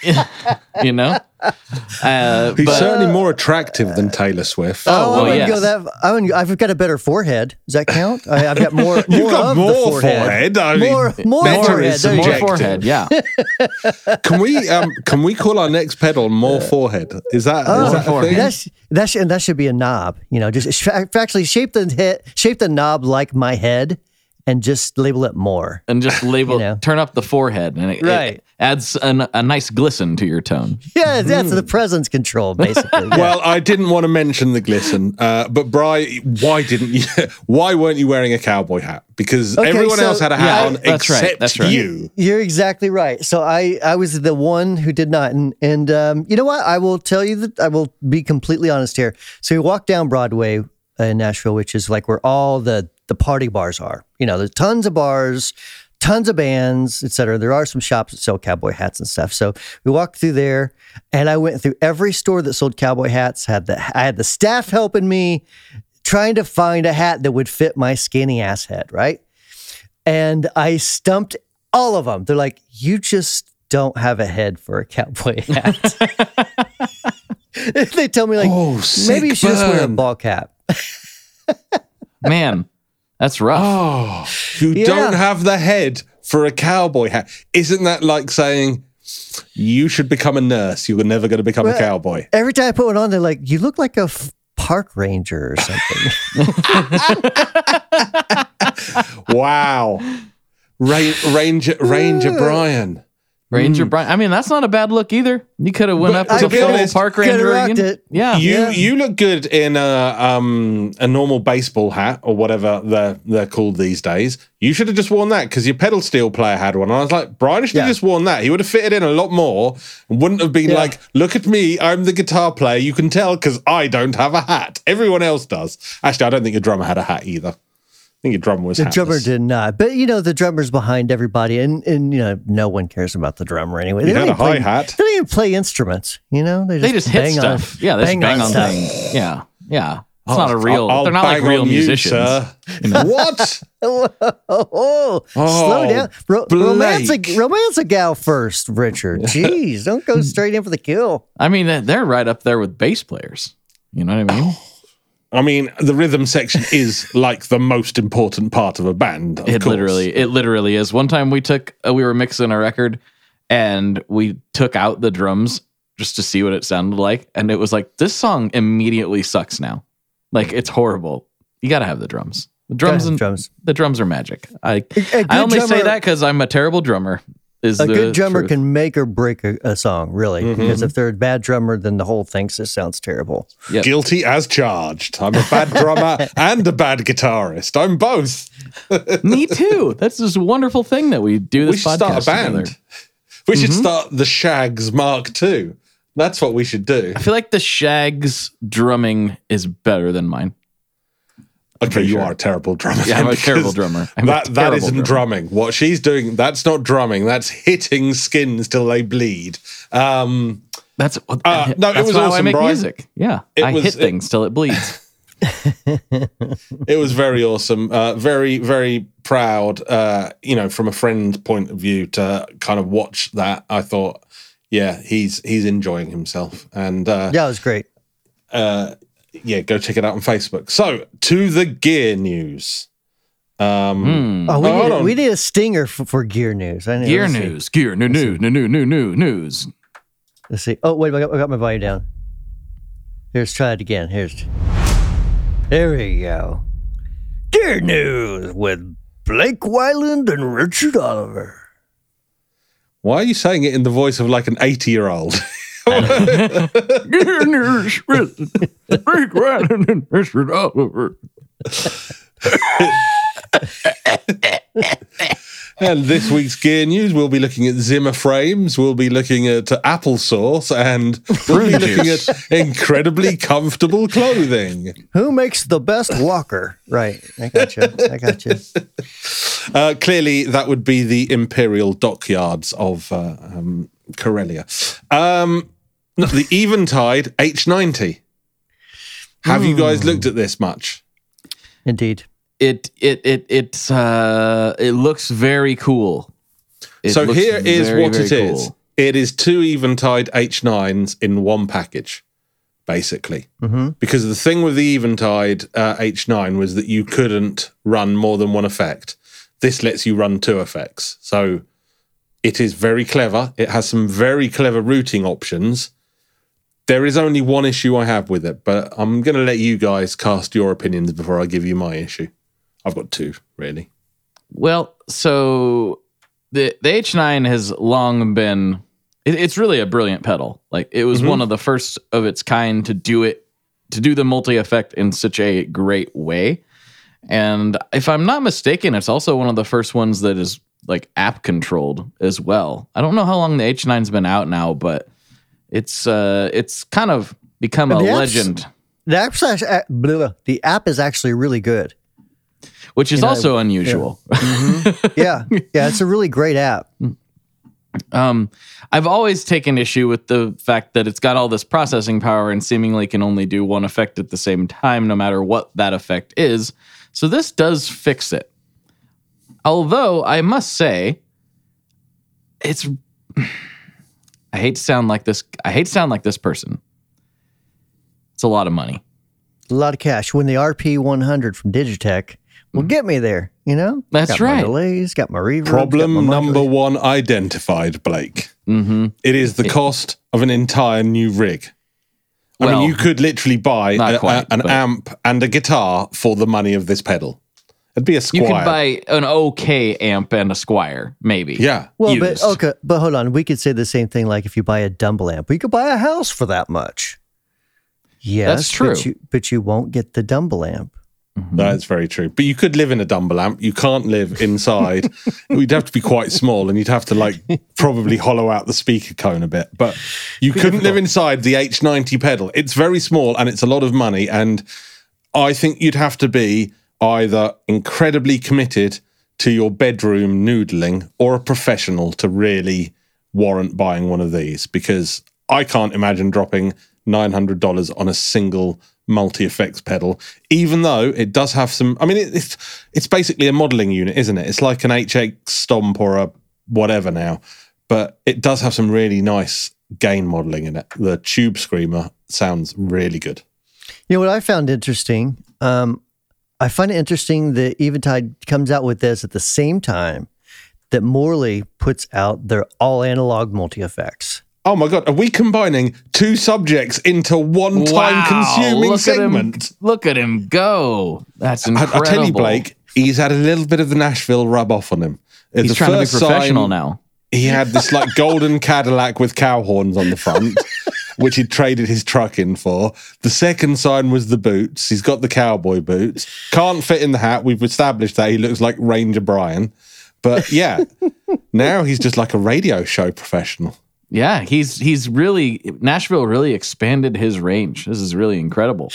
[SPEAKER 2] you know? Uh,
[SPEAKER 3] He's
[SPEAKER 2] but
[SPEAKER 3] certainly more attractive than Taylor Swift.
[SPEAKER 2] Oh,
[SPEAKER 1] I
[SPEAKER 2] well,
[SPEAKER 1] wouldn't
[SPEAKER 2] yes.
[SPEAKER 1] go that. I wouldn't, I've got a better forehead. Does that count? I, I've got more.
[SPEAKER 3] You've
[SPEAKER 1] more
[SPEAKER 3] got
[SPEAKER 1] of
[SPEAKER 3] more
[SPEAKER 1] the forehead.
[SPEAKER 3] forehead. I mean,
[SPEAKER 1] more, more
[SPEAKER 3] better
[SPEAKER 1] forehead.
[SPEAKER 3] is
[SPEAKER 1] There you
[SPEAKER 2] more
[SPEAKER 1] go.
[SPEAKER 3] subjective.
[SPEAKER 2] forehead, yeah.
[SPEAKER 3] Can we um can we call our next pedal more forehead? Is that
[SPEAKER 1] Oh,
[SPEAKER 3] is that a
[SPEAKER 2] forehead.
[SPEAKER 3] thing?
[SPEAKER 1] That's that should that should be a knob. You know, just fa- actually shape the head, shape the knob like my head, and just label it more.
[SPEAKER 2] And just label,
[SPEAKER 1] You know.
[SPEAKER 2] turn up the forehead, and it,
[SPEAKER 1] Right.
[SPEAKER 2] it adds an, a nice glisten to your tone.
[SPEAKER 1] Yeah, that's the presence control, basically. Yeah.
[SPEAKER 3] Well, I didn't want to mention the glisten, uh, but Bri, why didn't you? Why weren't you wearing a cowboy hat? Because
[SPEAKER 1] Okay,
[SPEAKER 3] everyone
[SPEAKER 1] so-
[SPEAKER 3] else had a hat
[SPEAKER 2] Yeah,
[SPEAKER 3] on
[SPEAKER 2] that's right,
[SPEAKER 3] except
[SPEAKER 2] that's right.
[SPEAKER 3] you.
[SPEAKER 1] You're exactly right. So I, I was the one who did not. And, and um, you know what? I will tell you that I will be completely honest here. So you walk down Broadway in Nashville, which is like where all the, the party bars are. You know, there's tons of bars, tons of bands, et cetera. There are some shops that sell cowboy hats and stuff. So we walked through there and I went through every store that sold cowboy hats. Had the, I had the staff helping me trying to find a hat that would fit my skinny ass head, right? And I stumped all of them. They're like, you just don't have a head for a cowboy hat. They tell me like,
[SPEAKER 3] Oh,
[SPEAKER 1] maybe you
[SPEAKER 3] sick
[SPEAKER 1] should just wear a
[SPEAKER 3] burn.
[SPEAKER 1] ball cap.
[SPEAKER 2] Man, that's rough.
[SPEAKER 3] Oh, you
[SPEAKER 1] Yeah.
[SPEAKER 3] don't have the head for a cowboy hat. Isn't that like saying you should become a nurse? You're never going to become a
[SPEAKER 1] Well,
[SPEAKER 3] cowboy.
[SPEAKER 1] Every time I put one on, they're like, you look like a f- park ranger or something.
[SPEAKER 3] Wow, Ra- Ranger Ranger Brian.
[SPEAKER 2] Ranger Brian. I mean, that's not a bad look either. You could have went
[SPEAKER 3] But
[SPEAKER 2] up as
[SPEAKER 3] I
[SPEAKER 2] a
[SPEAKER 3] feel
[SPEAKER 2] full
[SPEAKER 3] it's-
[SPEAKER 2] park
[SPEAKER 1] coulda
[SPEAKER 2] ranger.
[SPEAKER 1] rocked
[SPEAKER 2] you know?
[SPEAKER 1] it.
[SPEAKER 2] Yeah.
[SPEAKER 3] You
[SPEAKER 1] Yeah.
[SPEAKER 3] you look good in a um a normal baseball hat or whatever they're they're called these days. You should have just worn that because your pedal steel player had one. And I was like, Brian should have
[SPEAKER 1] Yeah.
[SPEAKER 3] just worn that. He would have fitted in a lot more and wouldn't have been
[SPEAKER 1] Yeah.
[SPEAKER 3] like, look at me, I'm the guitar player. You can tell because I don't have a hat. Everyone else does. Actually, I don't think your drummer had a hat either. I think your drummer was
[SPEAKER 1] The
[SPEAKER 3] hatless.
[SPEAKER 1] drummer did not, but you know the drummer's behind everybody, and and you know no one cares about the drummer anyway. They
[SPEAKER 3] He
[SPEAKER 1] don't
[SPEAKER 3] had a
[SPEAKER 1] even play-
[SPEAKER 3] hi-hat.
[SPEAKER 1] They don't even play instruments. You know, they just,
[SPEAKER 2] They just hit
[SPEAKER 1] bang on-
[SPEAKER 2] stuff. yeah, they just bang, on,
[SPEAKER 1] stuff.
[SPEAKER 2] things. Yeah. Yeah. It's
[SPEAKER 3] Oh,
[SPEAKER 2] not a real,
[SPEAKER 3] I'll
[SPEAKER 2] they're not like
[SPEAKER 3] bang
[SPEAKER 2] real
[SPEAKER 3] on you,
[SPEAKER 2] musicians.
[SPEAKER 3] sir. What?
[SPEAKER 1] Oh, oh, slow down. Ro-
[SPEAKER 3] Blake.
[SPEAKER 1] romantic, romantic gal first, Richard. Jeez, don't go straight in for the kill.
[SPEAKER 2] I mean, they're right up there with bass players. You know what I mean?
[SPEAKER 3] I mean, the rhythm section is like the most important part of a band. Of
[SPEAKER 2] It
[SPEAKER 3] course.
[SPEAKER 2] literally, it literally is. One time we took, uh, we were mixing a record, and we took out the drums just to see what it sounded like, and it was like this song immediately sucks now. Like it's horrible. You got to have the drums. The drums
[SPEAKER 1] have
[SPEAKER 2] and
[SPEAKER 1] drums.
[SPEAKER 2] The drums are magic. I
[SPEAKER 1] A good
[SPEAKER 2] I only say
[SPEAKER 1] drummer-
[SPEAKER 2] that because I'm a terrible drummer. Is
[SPEAKER 1] A
[SPEAKER 2] the
[SPEAKER 1] good drummer
[SPEAKER 2] truth.
[SPEAKER 1] can make or break a, a song, really.
[SPEAKER 3] Mm-hmm.
[SPEAKER 1] Because if they're a bad drummer, then the whole thing just sounds terrible.
[SPEAKER 2] Yep.
[SPEAKER 3] Guilty as charged. I'm a bad drummer and a bad guitarist. I'm both.
[SPEAKER 2] Me too. That's this wonderful thing that we do
[SPEAKER 3] We
[SPEAKER 2] this
[SPEAKER 3] should
[SPEAKER 2] podcast
[SPEAKER 3] start a band.
[SPEAKER 2] together.
[SPEAKER 3] We should start the Shags Mark two. That's what we should do.
[SPEAKER 2] I feel like the Shags drumming is better than mine.
[SPEAKER 3] Okay, you
[SPEAKER 2] sure.
[SPEAKER 3] are a terrible drummer.
[SPEAKER 2] Yeah, I'm a
[SPEAKER 3] because
[SPEAKER 2] terrible drummer. I'm a
[SPEAKER 3] that that
[SPEAKER 2] terrible
[SPEAKER 3] isn't
[SPEAKER 2] drummer.
[SPEAKER 3] drumming. What she's doing, that's not drumming. That's hitting skins till they bleed. Um,
[SPEAKER 2] That's
[SPEAKER 3] Uh, no, it
[SPEAKER 2] that's
[SPEAKER 3] was
[SPEAKER 2] how I
[SPEAKER 3] awesome,
[SPEAKER 2] make
[SPEAKER 3] Brian.
[SPEAKER 2] music. Yeah,
[SPEAKER 3] It
[SPEAKER 2] I
[SPEAKER 3] was-
[SPEAKER 2] hit
[SPEAKER 3] it-
[SPEAKER 2] things till it bleeds.
[SPEAKER 3] it was very awesome. Uh, very, very proud, uh, you know, from a friend point of view to kind of watch that. I thought, yeah, he's he's enjoying himself. And uh,
[SPEAKER 1] Yeah, it was great.
[SPEAKER 3] uh, yeah, go check it out on Facebook. So, to the gear news. Um,
[SPEAKER 2] Hmm.
[SPEAKER 1] Oh, we,
[SPEAKER 3] Oh, hold
[SPEAKER 1] need,
[SPEAKER 3] on.
[SPEAKER 1] we need a stinger for, for gear news. I know.
[SPEAKER 2] Gear
[SPEAKER 1] let's see.
[SPEAKER 2] news, gear, new, new, new, new, new, new, news.
[SPEAKER 1] Let's see. Oh, wait, I got, I got my volume down. Here's, try it again. Here's. There we go. Gear news with Blake Wyland and Richard Oliver.
[SPEAKER 3] Why are you saying it in the voice of like an eighty-year-old?
[SPEAKER 2] Gear news with Rick Ryan and Richard Oliver.
[SPEAKER 3] And this week's gear news, we'll be looking at Zimmer frames, we'll be looking at uh, applesauce, and we'll be looking at incredibly comfortable clothing.
[SPEAKER 1] Who makes the best walker? Right. I got you. I got you.
[SPEAKER 3] Uh, clearly, that would be the Imperial Dockyards of uh, um, Corellia. Um, no, the Eventide H ninety. Have you guys looked at this much?
[SPEAKER 1] Indeed.
[SPEAKER 2] It it it it's uh it looks very cool. It
[SPEAKER 3] so
[SPEAKER 2] looks
[SPEAKER 3] here is
[SPEAKER 2] very,
[SPEAKER 3] what
[SPEAKER 2] very
[SPEAKER 3] it is.
[SPEAKER 2] cool.
[SPEAKER 3] It is two Eventide H nines in one package, basically.
[SPEAKER 1] Mm-hmm.
[SPEAKER 3] Because the thing with the Eventide uh, H nine was that you couldn't run more than one effect. This lets you run two effects. So it is very clever. It has some very clever routing options. There is only one issue I have with it, but I'm going to let you guys cast your opinions before I give you my issue. I've got two, really.
[SPEAKER 2] Well, so the the H nine has long been it, it's really a brilliant pedal. Like it was
[SPEAKER 3] Mhm.
[SPEAKER 2] one of the first of its kind to do it to do the multi effect in such a great way. And if I'm not mistaken, it's also one of the first ones that is like app controlled as well. I don't know how long the H nine's been out now, but it's uh it's kind of become a
[SPEAKER 1] The app's-
[SPEAKER 2] legend,
[SPEAKER 1] The app's actually, uh, blah, blah. The app is actually really good.
[SPEAKER 2] which is
[SPEAKER 1] You know,
[SPEAKER 2] also unusual.
[SPEAKER 1] Yeah. Yeah. It's a really great app.
[SPEAKER 2] Um, I've always taken issue with the fact that it's got all this processing power and seemingly can only do one effect at the same time, no matter what that effect is. So this does fix it. Although I must say, it's. I hate to sound like this. I hate to sound like this person. It's a lot of money.
[SPEAKER 1] A lot of cash. When the R P one hundred from Digitech will get me there, you know?
[SPEAKER 2] That's
[SPEAKER 1] got
[SPEAKER 2] right.
[SPEAKER 1] My delays, got my reverb.
[SPEAKER 3] Problem
[SPEAKER 1] got my
[SPEAKER 3] number
[SPEAKER 1] modulation.
[SPEAKER 3] one identified, Blake.
[SPEAKER 2] Mm-hmm.
[SPEAKER 3] It is the cost of an entire new rig. I
[SPEAKER 2] Well,
[SPEAKER 3] mean, you could literally buy
[SPEAKER 2] not
[SPEAKER 3] a,
[SPEAKER 2] quite,
[SPEAKER 3] a, an
[SPEAKER 2] but-
[SPEAKER 3] amp and a guitar for the money of this pedal. It'd be a Squier.
[SPEAKER 2] You could buy an okay amp and a Squier, maybe.
[SPEAKER 3] Yeah.
[SPEAKER 1] Well,
[SPEAKER 2] used.
[SPEAKER 1] but okay, but hold on. We could say the same thing like if you buy a Dumble amp. You could buy a house for that much. Yes,
[SPEAKER 2] That's true.
[SPEAKER 1] But you, but you won't get the Dumble amp.
[SPEAKER 3] Mm-hmm. That's very true. But you could live in a Dumble amp. You can't live inside. You'd have to be quite small, and you'd have to like probably hollow out the speaker cone a bit. But you couldn't
[SPEAKER 1] difficult.
[SPEAKER 3] live inside the H ninety pedal. It's very small, and it's a lot of money. And I think you'd have to be either incredibly committed to your bedroom noodling or a professional to really warrant buying one of these, because I can't imagine dropping nine hundred dollars on a single multi-effects pedal, even though it does have some, I mean, it, it's it's basically a modeling unit, isn't it? It's like an H X Stomp or a whatever now, but it does have some really nice gain modeling in it. The Tube Screamer sounds really good.
[SPEAKER 1] You know what I found interesting? Um, I find it interesting that Eventide comes out with this at the same time that Morley puts out their all analog multi-effects.
[SPEAKER 3] Oh my God, are we combining two subjects into one time-consuming
[SPEAKER 2] look
[SPEAKER 3] segment?
[SPEAKER 2] At him, look at him go. That's incredible.
[SPEAKER 3] I, I tell you, Blake, he's had a little bit of the Nashville rub off on him.
[SPEAKER 2] He's
[SPEAKER 3] the
[SPEAKER 2] trying to be
[SPEAKER 3] first
[SPEAKER 2] professional
[SPEAKER 3] sign,
[SPEAKER 2] now.
[SPEAKER 3] He had this like golden Cadillac with cow horns on the front, which he'd traded his truck in for. The second sign was the boots. He's got the cowboy boots. Can't fit in the hat. We've established that he looks like Ranger Brian. But yeah, now he's just like a radio show professional.
[SPEAKER 2] Yeah, he's he's really, Nashville really expanded his range. This is really incredible.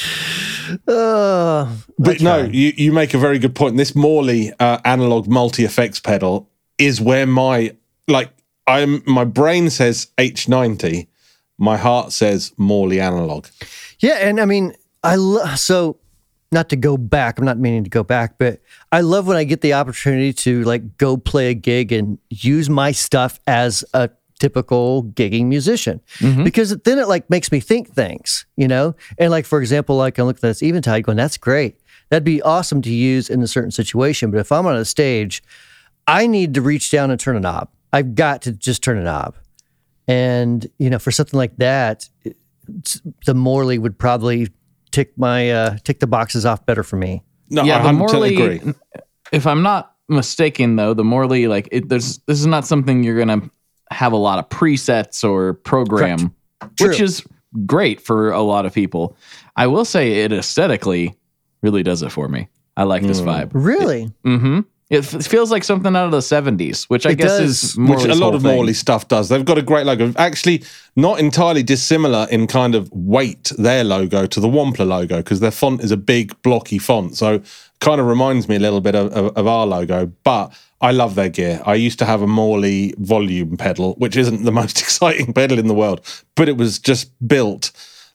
[SPEAKER 1] Uh,
[SPEAKER 3] But no, you, you make a very good point. This Morley uh, analog multi-effects pedal is where my, like, I'm my brain says H ninety, my heart says Morley analog.
[SPEAKER 1] Yeah, and I mean, I lo- so not to go back. I'm not meaning to go back, but I love when I get the opportunity to like go play a gig and use my stuff as a typical gigging musician, mm-hmm. because then it like makes me think things, you know? And like, for example, like I'm looking at this Eventide going, that's great. That'd be awesome to use in a certain situation. But if I'm on a stage, I need to reach down and turn a knob. I've got to just turn a knob. And, you know, for something like that, the Morley would probably tick my, uh, tick the boxes off better for me.
[SPEAKER 3] No,
[SPEAKER 2] yeah,
[SPEAKER 3] I
[SPEAKER 2] the
[SPEAKER 3] one hundred percent
[SPEAKER 2] Morley,
[SPEAKER 3] agree.
[SPEAKER 2] if I'm not mistaken though, the Morley, like it, there's, this is not something you're going to have a lot of presets or program, which is great for a lot of people. I will say it aesthetically really does it for me. I like this vibe.
[SPEAKER 1] Really?
[SPEAKER 2] It, mm-hmm. It f- feels like something out of the seventies, which I
[SPEAKER 1] It
[SPEAKER 2] guess
[SPEAKER 1] does.
[SPEAKER 2] is Morley's
[SPEAKER 3] Which a lot
[SPEAKER 2] whole
[SPEAKER 3] of
[SPEAKER 2] thing.
[SPEAKER 3] Morley stuff does. They've got a great logo. Actually, not entirely dissimilar in kind of weight, their logo, to the Wampler logo, because their font is a big, blocky font. So kind of reminds me a little bit of, of, of our logo. But I love their gear. I used to have a Morley volume pedal, which isn't the most exciting pedal in the world, but it was just built,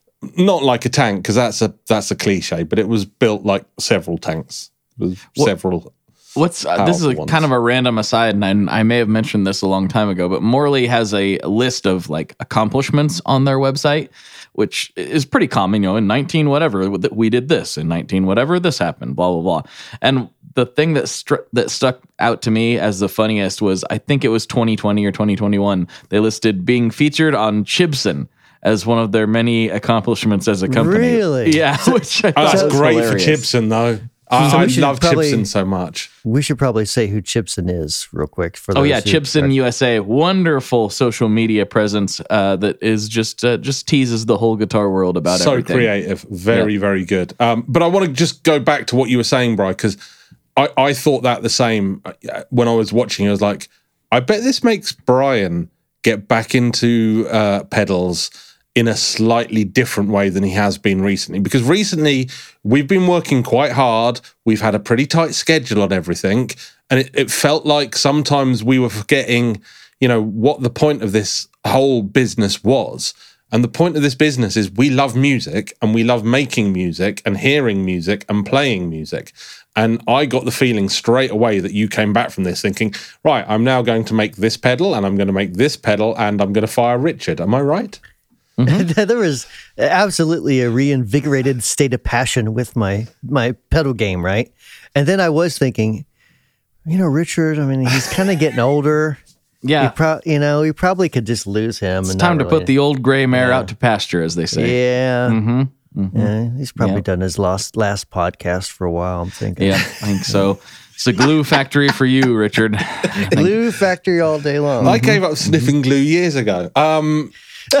[SPEAKER 3] not like a tank, because that's a that's a cliche, but it was built like several tanks. With
[SPEAKER 2] What-
[SPEAKER 3] several...
[SPEAKER 2] What's uh, this is a,
[SPEAKER 3] Powerful ones.
[SPEAKER 2] kind of a random aside, and I, I may have mentioned this a long time ago, but Morley has a list of like accomplishments on their website, which is pretty common. You know, in nineteen whatever we did this, in nineteen whatever this happened, blah blah blah. And the thing that stru- that stuck out to me as the funniest was, I think it was twenty twenty or twenty twenty-one. They listed being featured on Chibson as one of their many accomplishments as a company.
[SPEAKER 1] Really?
[SPEAKER 2] Yeah, which I
[SPEAKER 3] Oh,
[SPEAKER 2] thought
[SPEAKER 3] that's
[SPEAKER 2] was
[SPEAKER 3] great
[SPEAKER 2] hilarious.
[SPEAKER 3] for Chibson, though. I,
[SPEAKER 1] So we
[SPEAKER 3] I
[SPEAKER 1] should
[SPEAKER 3] love
[SPEAKER 1] probably-
[SPEAKER 3] Chibson so much.
[SPEAKER 1] We should probably say who Chibson is real quick. For
[SPEAKER 2] Oh
[SPEAKER 1] those
[SPEAKER 2] yeah,
[SPEAKER 1] who-
[SPEAKER 2] Chibson U S A, wonderful social media presence uh, that is just uh, just teases the whole guitar world about
[SPEAKER 3] So
[SPEAKER 2] everything.
[SPEAKER 3] creative, very,
[SPEAKER 2] Yeah.
[SPEAKER 3] very good. Um, but I want to just go back to what you were saying, Bri, because I, I thought that the same uh, when I was watching. I was like, I bet this makes Brian get back into uh, pedals in a slightly different way than he has been recently. Because recently we've been working quite hard. We've had a pretty tight schedule on everything. And it, it felt like sometimes we were forgetting, you know, what the point of this whole business was. And the point of this business is we love music and we love making music and hearing music and playing music. And I got the feeling straight away that you came back from this thinking, right, I'm now going to make this pedal and I'm going to make this pedal and I'm going to fire Richard. Am I right?
[SPEAKER 1] Mm-hmm. There was absolutely a reinvigorated state of passion with my my pedal game, right? And then I was thinking, you know, Richard, I mean, he's kind of getting older.
[SPEAKER 2] Yeah,
[SPEAKER 1] You, pro- you know, you probably could just lose him.
[SPEAKER 2] it's
[SPEAKER 1] and
[SPEAKER 2] time
[SPEAKER 1] not
[SPEAKER 2] to
[SPEAKER 1] really-
[SPEAKER 2] put the old gray mare out to pasture, as they say.
[SPEAKER 1] Yeah.
[SPEAKER 2] Mm-hmm. Mm-hmm.
[SPEAKER 1] Yeah, he's probably
[SPEAKER 2] Yeah.
[SPEAKER 1] done his last last podcast for a while. I'm thinking.
[SPEAKER 2] Yeah, I think so. It's a glue factory for you, Richard.
[SPEAKER 1] Glue factory all day long.
[SPEAKER 3] I gave up sniffing glue years ago. Um,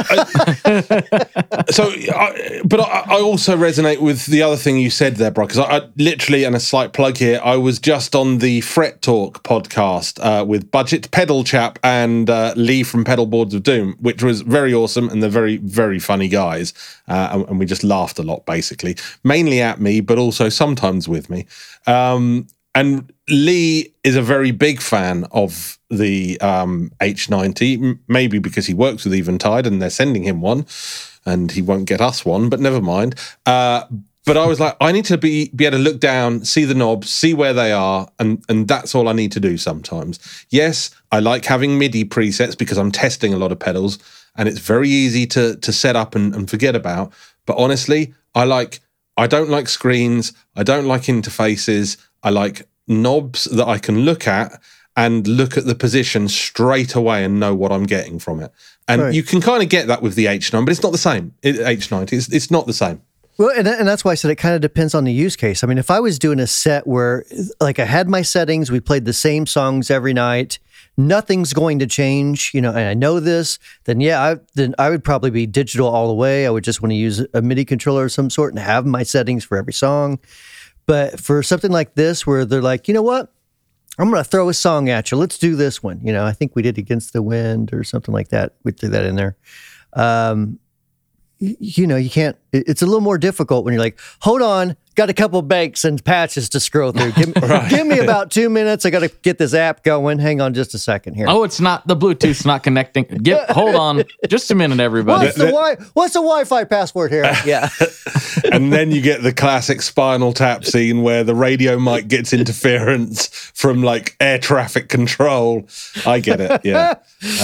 [SPEAKER 3] I- so, I, but I, I also resonate with the other thing you said there, bro. Because I, I literally, and a slight plug here, I was just on the Fret Talk podcast uh, with Budget Pedal Chap and uh, Lee from Pedal Boards of Doom, which was very awesome, and they're very, very funny guys, uh, and, and we just laughed a lot, basically, mainly at me, but also sometimes with me. Um, And Lee is a very big fan of the um, H ninety, m- maybe because he works with Eventide and they're sending him one, and he won't get us one, but never mind. Uh, but I was like, I need to be be able to look down, see the knobs, see where they are, and and that's all I need to do sometimes. Yes, I like having MIDI presets because I'm testing a lot of pedals, and it's very easy to to set up and, and forget about. But honestly, I like I don't like screens, I don't like interfaces. I like knobs that I can look at and look at the position straight away and know what I'm getting from it. And
[SPEAKER 1] Right.
[SPEAKER 3] you can kind of get that with the H nine, but it's not the same. It, H ninety, it's, it's not the same.
[SPEAKER 1] Well, and, and that's why I said it kind of depends on the use case. I mean, if I was doing a set where, like, I had my settings, we played the same songs every night, nothing's going to change, you know, and I know this, then yeah, I, then I would probably be digital all the way. I would just want to use a MIDI controller of some sort and have my settings for every song. But for something like this, where they're like, you know what, I'm going to throw a song at you. Let's do this one. You know, I think we did Against the Wind or something like that. We threw that in there. Um, y- you know, you can't, it- it's a little more difficult when you're like, hold on, got a couple banks and patches to scroll through. Give, give me about two minutes. I got to get this app going. Hang on just a second here.
[SPEAKER 2] Oh, it's not the Bluetooth's not connecting. Get hold on, just a minute, everybody.
[SPEAKER 1] What's the, wi- what's the Wi-Fi password here? Yeah.
[SPEAKER 3] And then you get the classic Spinal Tap scene where the radio mic gets interference from like air traffic control. I get it. Yeah.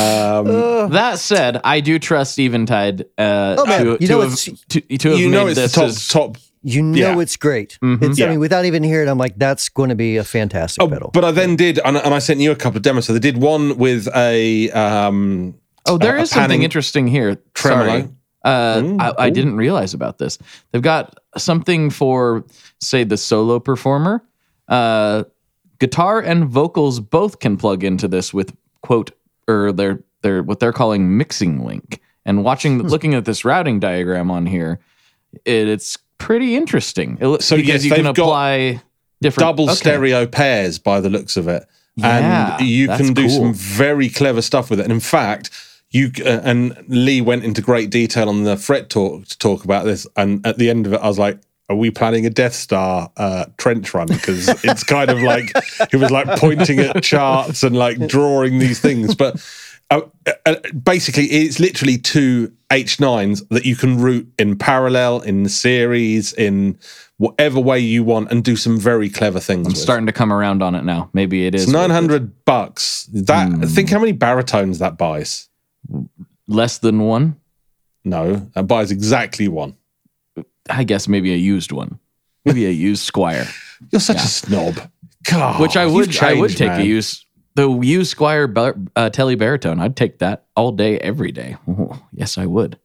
[SPEAKER 3] Um,
[SPEAKER 2] That said, I do trust Eventide. Uh,
[SPEAKER 1] Oh, man,
[SPEAKER 2] to,
[SPEAKER 1] you
[SPEAKER 2] to
[SPEAKER 1] know
[SPEAKER 2] have,
[SPEAKER 1] it's-
[SPEAKER 2] to, to have
[SPEAKER 3] you know,
[SPEAKER 2] made
[SPEAKER 3] it's
[SPEAKER 2] this
[SPEAKER 3] the top,
[SPEAKER 2] as-
[SPEAKER 3] top.
[SPEAKER 1] You know
[SPEAKER 3] Yeah.
[SPEAKER 1] it's great.
[SPEAKER 2] Mm-hmm.
[SPEAKER 1] It's,
[SPEAKER 3] Yeah.
[SPEAKER 1] I mean, without even hearing it, I'm like, that's going to be a fantastic
[SPEAKER 3] Oh,
[SPEAKER 1] pedal.
[SPEAKER 3] but I then did, and, and I sent you a couple of demos. So they did one with a. Um,
[SPEAKER 2] Oh, there
[SPEAKER 3] a-
[SPEAKER 2] is
[SPEAKER 3] a
[SPEAKER 2] something
[SPEAKER 3] panning
[SPEAKER 2] interesting here.
[SPEAKER 3] tremolo.
[SPEAKER 2] Sorry. Uh, I, I didn't realize about this. They've got something for, say, the solo performer. Uh, guitar and vocals both can plug into this with quote or their their what they're calling mixing link. And watching, looking at this routing diagram on here, it, it's pretty interesting. It,
[SPEAKER 3] So,
[SPEAKER 2] because
[SPEAKER 3] yes,
[SPEAKER 2] you can
[SPEAKER 3] they've got
[SPEAKER 2] apply different
[SPEAKER 3] double
[SPEAKER 2] okay.
[SPEAKER 3] stereo pairs by the looks of it.
[SPEAKER 2] Yeah,
[SPEAKER 3] and you
[SPEAKER 2] that's
[SPEAKER 3] can do
[SPEAKER 2] cool.
[SPEAKER 3] some very clever stuff with it. And in fact, you uh, and Lee went into great detail on the Fret Talk to talk about this. And at the end of it, I was like, are we planning a Death Star uh, trench run? Because it's kind of like, he was like pointing at charts and like drawing these things. But uh, uh, basically, it's literally two H nines that you can route in parallel, in series, in whatever way you want, and do some very clever things
[SPEAKER 2] I'm
[SPEAKER 3] with.
[SPEAKER 2] starting to come around on it now. Maybe it is
[SPEAKER 3] It's nine hundred bucks. That
[SPEAKER 2] Hmm.
[SPEAKER 3] think how many baritones that buys?
[SPEAKER 2] less than one.
[SPEAKER 3] No, that buys exactly one.
[SPEAKER 2] I guess maybe a used one, maybe a used Squire,
[SPEAKER 3] You're such a snob. God,
[SPEAKER 2] which I
[SPEAKER 3] you've
[SPEAKER 2] would I would
[SPEAKER 3] changed,
[SPEAKER 2] take
[SPEAKER 3] man.
[SPEAKER 2] a used the used Squire bar, uh, Telly baritone. I'd take that all day, every day. Oh, yes, I would.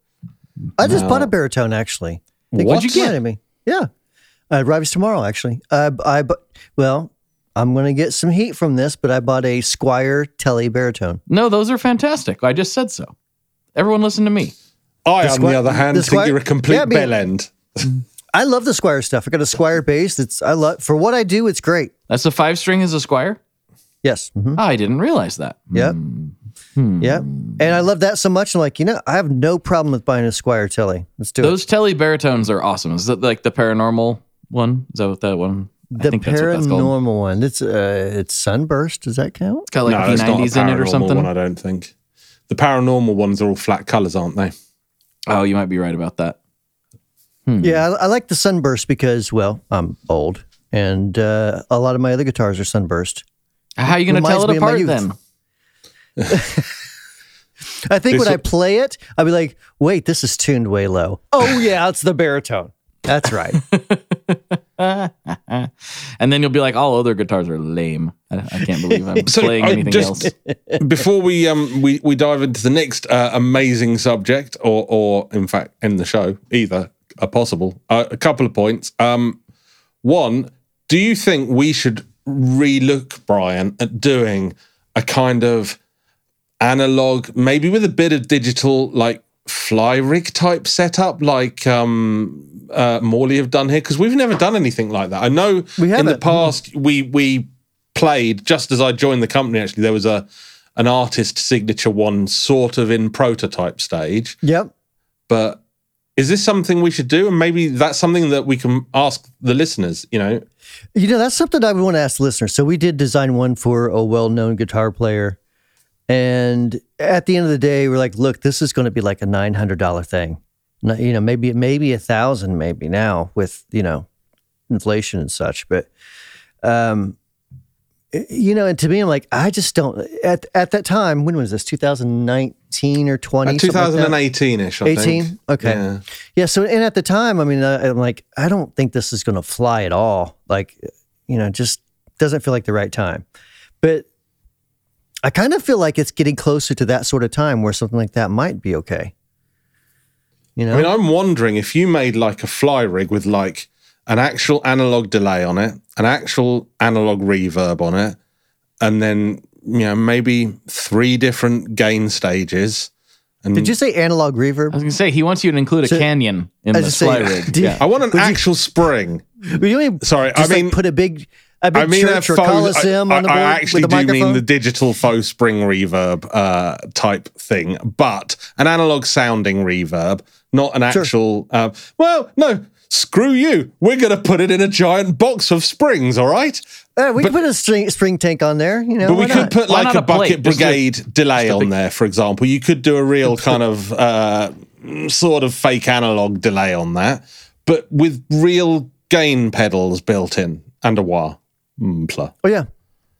[SPEAKER 1] I just bought a baritone, actually. I think
[SPEAKER 3] What?
[SPEAKER 1] you get me? Yeah. Uh, it arrives tomorrow, actually. Uh, I bu- Well, I'm going to get some heat from this, but I bought a Squire Telly baritone.
[SPEAKER 2] No, those are fantastic. I just said so. Everyone listen to me.
[SPEAKER 3] I, on
[SPEAKER 1] Squi-
[SPEAKER 3] the other hand,
[SPEAKER 1] the
[SPEAKER 3] think
[SPEAKER 1] Squi-
[SPEAKER 3] you're a complete
[SPEAKER 1] Yeah, I mean-
[SPEAKER 3] bell end.
[SPEAKER 1] I love the Squire stuff. I got a Squire bass. It's I love for what I do. It's great.
[SPEAKER 2] That's a five string as a Squire.
[SPEAKER 1] Yes. Mhm.
[SPEAKER 2] Oh, I didn't realize that.
[SPEAKER 1] Yep.
[SPEAKER 2] Hmm.
[SPEAKER 1] Yep. And I love that so much. I'm like, you know, I have no problem with buying a Squire Telly. Let's do
[SPEAKER 2] Those Telly baritones are awesome. Is that like the paranormal one? Is that what that one?
[SPEAKER 1] it.
[SPEAKER 2] I
[SPEAKER 1] The
[SPEAKER 2] think that's what that's called.
[SPEAKER 1] paranormal one. It's uh, it's Sunburst. Does that count?
[SPEAKER 2] It's got like
[SPEAKER 3] no,
[SPEAKER 2] P
[SPEAKER 3] it's not a
[SPEAKER 2] nineties in it or
[SPEAKER 3] paranormal
[SPEAKER 2] something.
[SPEAKER 3] one, I don't think. The paranormal ones are all flat colors, aren't they?
[SPEAKER 2] Oh, you might be right about that.
[SPEAKER 1] Yeah, I, I like the Sunburst because, well, I'm old, and uh, a lot of my other guitars are Sunburst.
[SPEAKER 2] How are you going to
[SPEAKER 1] Reminds
[SPEAKER 2] tell it
[SPEAKER 1] me of my
[SPEAKER 2] apart
[SPEAKER 1] youth.
[SPEAKER 2] then?
[SPEAKER 1] I think
[SPEAKER 3] This
[SPEAKER 1] when I
[SPEAKER 3] will-
[SPEAKER 1] play it, I'll be like, wait, this is tuned way low. Oh, yeah, it's the baritone. That's right.
[SPEAKER 2] And then you'll be like, all other guitars are lame. I, I can't believe I'm
[SPEAKER 3] So,
[SPEAKER 2] playing
[SPEAKER 3] I
[SPEAKER 2] anything
[SPEAKER 3] just-
[SPEAKER 2] else.
[SPEAKER 3] Before we um we, we dive into the next uh, amazing subject, or or in fact end the show, either are possible. Uh, a couple of points. Um, one, do you think we should relook, Brian, at doing a kind of analog, maybe with a bit of digital, like fly rig type setup, like um, uh, Morley have done here? Because we've never done anything like that. I know
[SPEAKER 1] We
[SPEAKER 3] in the
[SPEAKER 1] haven't.
[SPEAKER 3] past we we played, just as I joined the company, actually, there was a an artist signature one sort of in prototype stage.
[SPEAKER 1] Yep.
[SPEAKER 3] But is this something we should do? And maybe that's something that we can ask the listeners, you know?
[SPEAKER 1] You know, that's something I would want to ask the listeners. So we did design one for a well-known guitar player. And at the end of the day, we're like, look, this is going to be like a nine hundred dollars thing. No- You know, maybe maybe a thousand maybe now with, you know, inflation and such. But, um, you know, and to me, I'm like, I just don't, at at that time, when was this, two thousand nineteen or twenty?
[SPEAKER 3] Uh, twenty eighteen-ish, I
[SPEAKER 1] eighteen?
[SPEAKER 3] think.
[SPEAKER 1] Okay.
[SPEAKER 3] Yeah.
[SPEAKER 1] Yeah. So, and at the time, I mean, I, I'm like, I don't think this is going to fly at all. Like, you know, just doesn't feel like the right time. But I kind of feel like it's getting closer to that sort of time where something like that might be okay. You know?
[SPEAKER 3] I mean, I'm wondering if you made like a fly rig with like an actual analog delay on it, an actual analog reverb on it, and then, you know, maybe three different gain stages. And
[SPEAKER 1] Did you say analog reverb?
[SPEAKER 2] I was going to say, he wants you to include a
[SPEAKER 1] So-
[SPEAKER 2] canyon in
[SPEAKER 1] I
[SPEAKER 2] the
[SPEAKER 1] was say,
[SPEAKER 2] fly rig.
[SPEAKER 1] do you-
[SPEAKER 2] Yeah.
[SPEAKER 3] I want an
[SPEAKER 1] Would you-
[SPEAKER 3] actual spring.
[SPEAKER 1] But you mean
[SPEAKER 3] Sorry,
[SPEAKER 1] just
[SPEAKER 3] I mean-
[SPEAKER 1] like put a big, a big
[SPEAKER 3] I mean,
[SPEAKER 1] church
[SPEAKER 3] a
[SPEAKER 1] or
[SPEAKER 3] faux,
[SPEAKER 1] coliseum
[SPEAKER 3] I,
[SPEAKER 1] on the
[SPEAKER 3] I
[SPEAKER 1] board
[SPEAKER 3] actually
[SPEAKER 1] with a
[SPEAKER 3] do
[SPEAKER 1] microphone?
[SPEAKER 3] mean the digital faux spring reverb uh, type thing, but an analog sounding reverb, not an
[SPEAKER 1] Sure.
[SPEAKER 3] actual. Uh, well, no, screw you. We're going to put it in a giant box of springs, all right?
[SPEAKER 1] Uh, we could put a string, spring tank on there. You know,
[SPEAKER 3] But we
[SPEAKER 1] why
[SPEAKER 3] could
[SPEAKER 1] not?
[SPEAKER 3] put
[SPEAKER 2] Why
[SPEAKER 3] like
[SPEAKER 2] not
[SPEAKER 3] a,
[SPEAKER 2] a plate?
[SPEAKER 3] bucket
[SPEAKER 2] Just a-
[SPEAKER 3] brigade delay on there, for example. You could do a real kind of uh, sort of fake analog delay on that, but with real gain pedals built in and a wah. Mpla.
[SPEAKER 1] Oh yeah,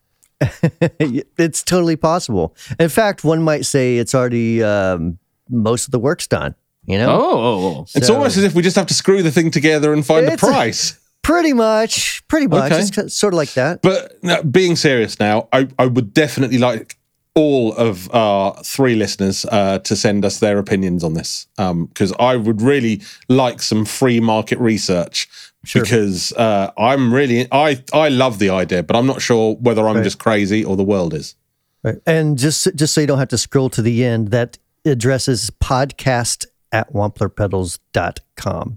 [SPEAKER 1] it's totally possible. In fact, one might say it's already um, most of the work's done. You know,
[SPEAKER 2] Oh,
[SPEAKER 3] It's
[SPEAKER 1] So-
[SPEAKER 3] almost as if we just have to screw the thing together and find a
[SPEAKER 1] It's a-
[SPEAKER 3] price.
[SPEAKER 1] pretty much, pretty much.
[SPEAKER 3] Okay.
[SPEAKER 1] It's ki- sort of like that.
[SPEAKER 3] But no, being serious now, I, I would definitely like all of our three listeners uh, to send us their opinions on this, because I would really like some free market research. Because uh, I'm really, I, I love the idea, but I'm not sure whether I'm
[SPEAKER 1] Right.
[SPEAKER 3] just crazy or the world is.
[SPEAKER 1] Right. And just just so you don't have to scroll to the end, that address is podcast at wampler pedals dot com.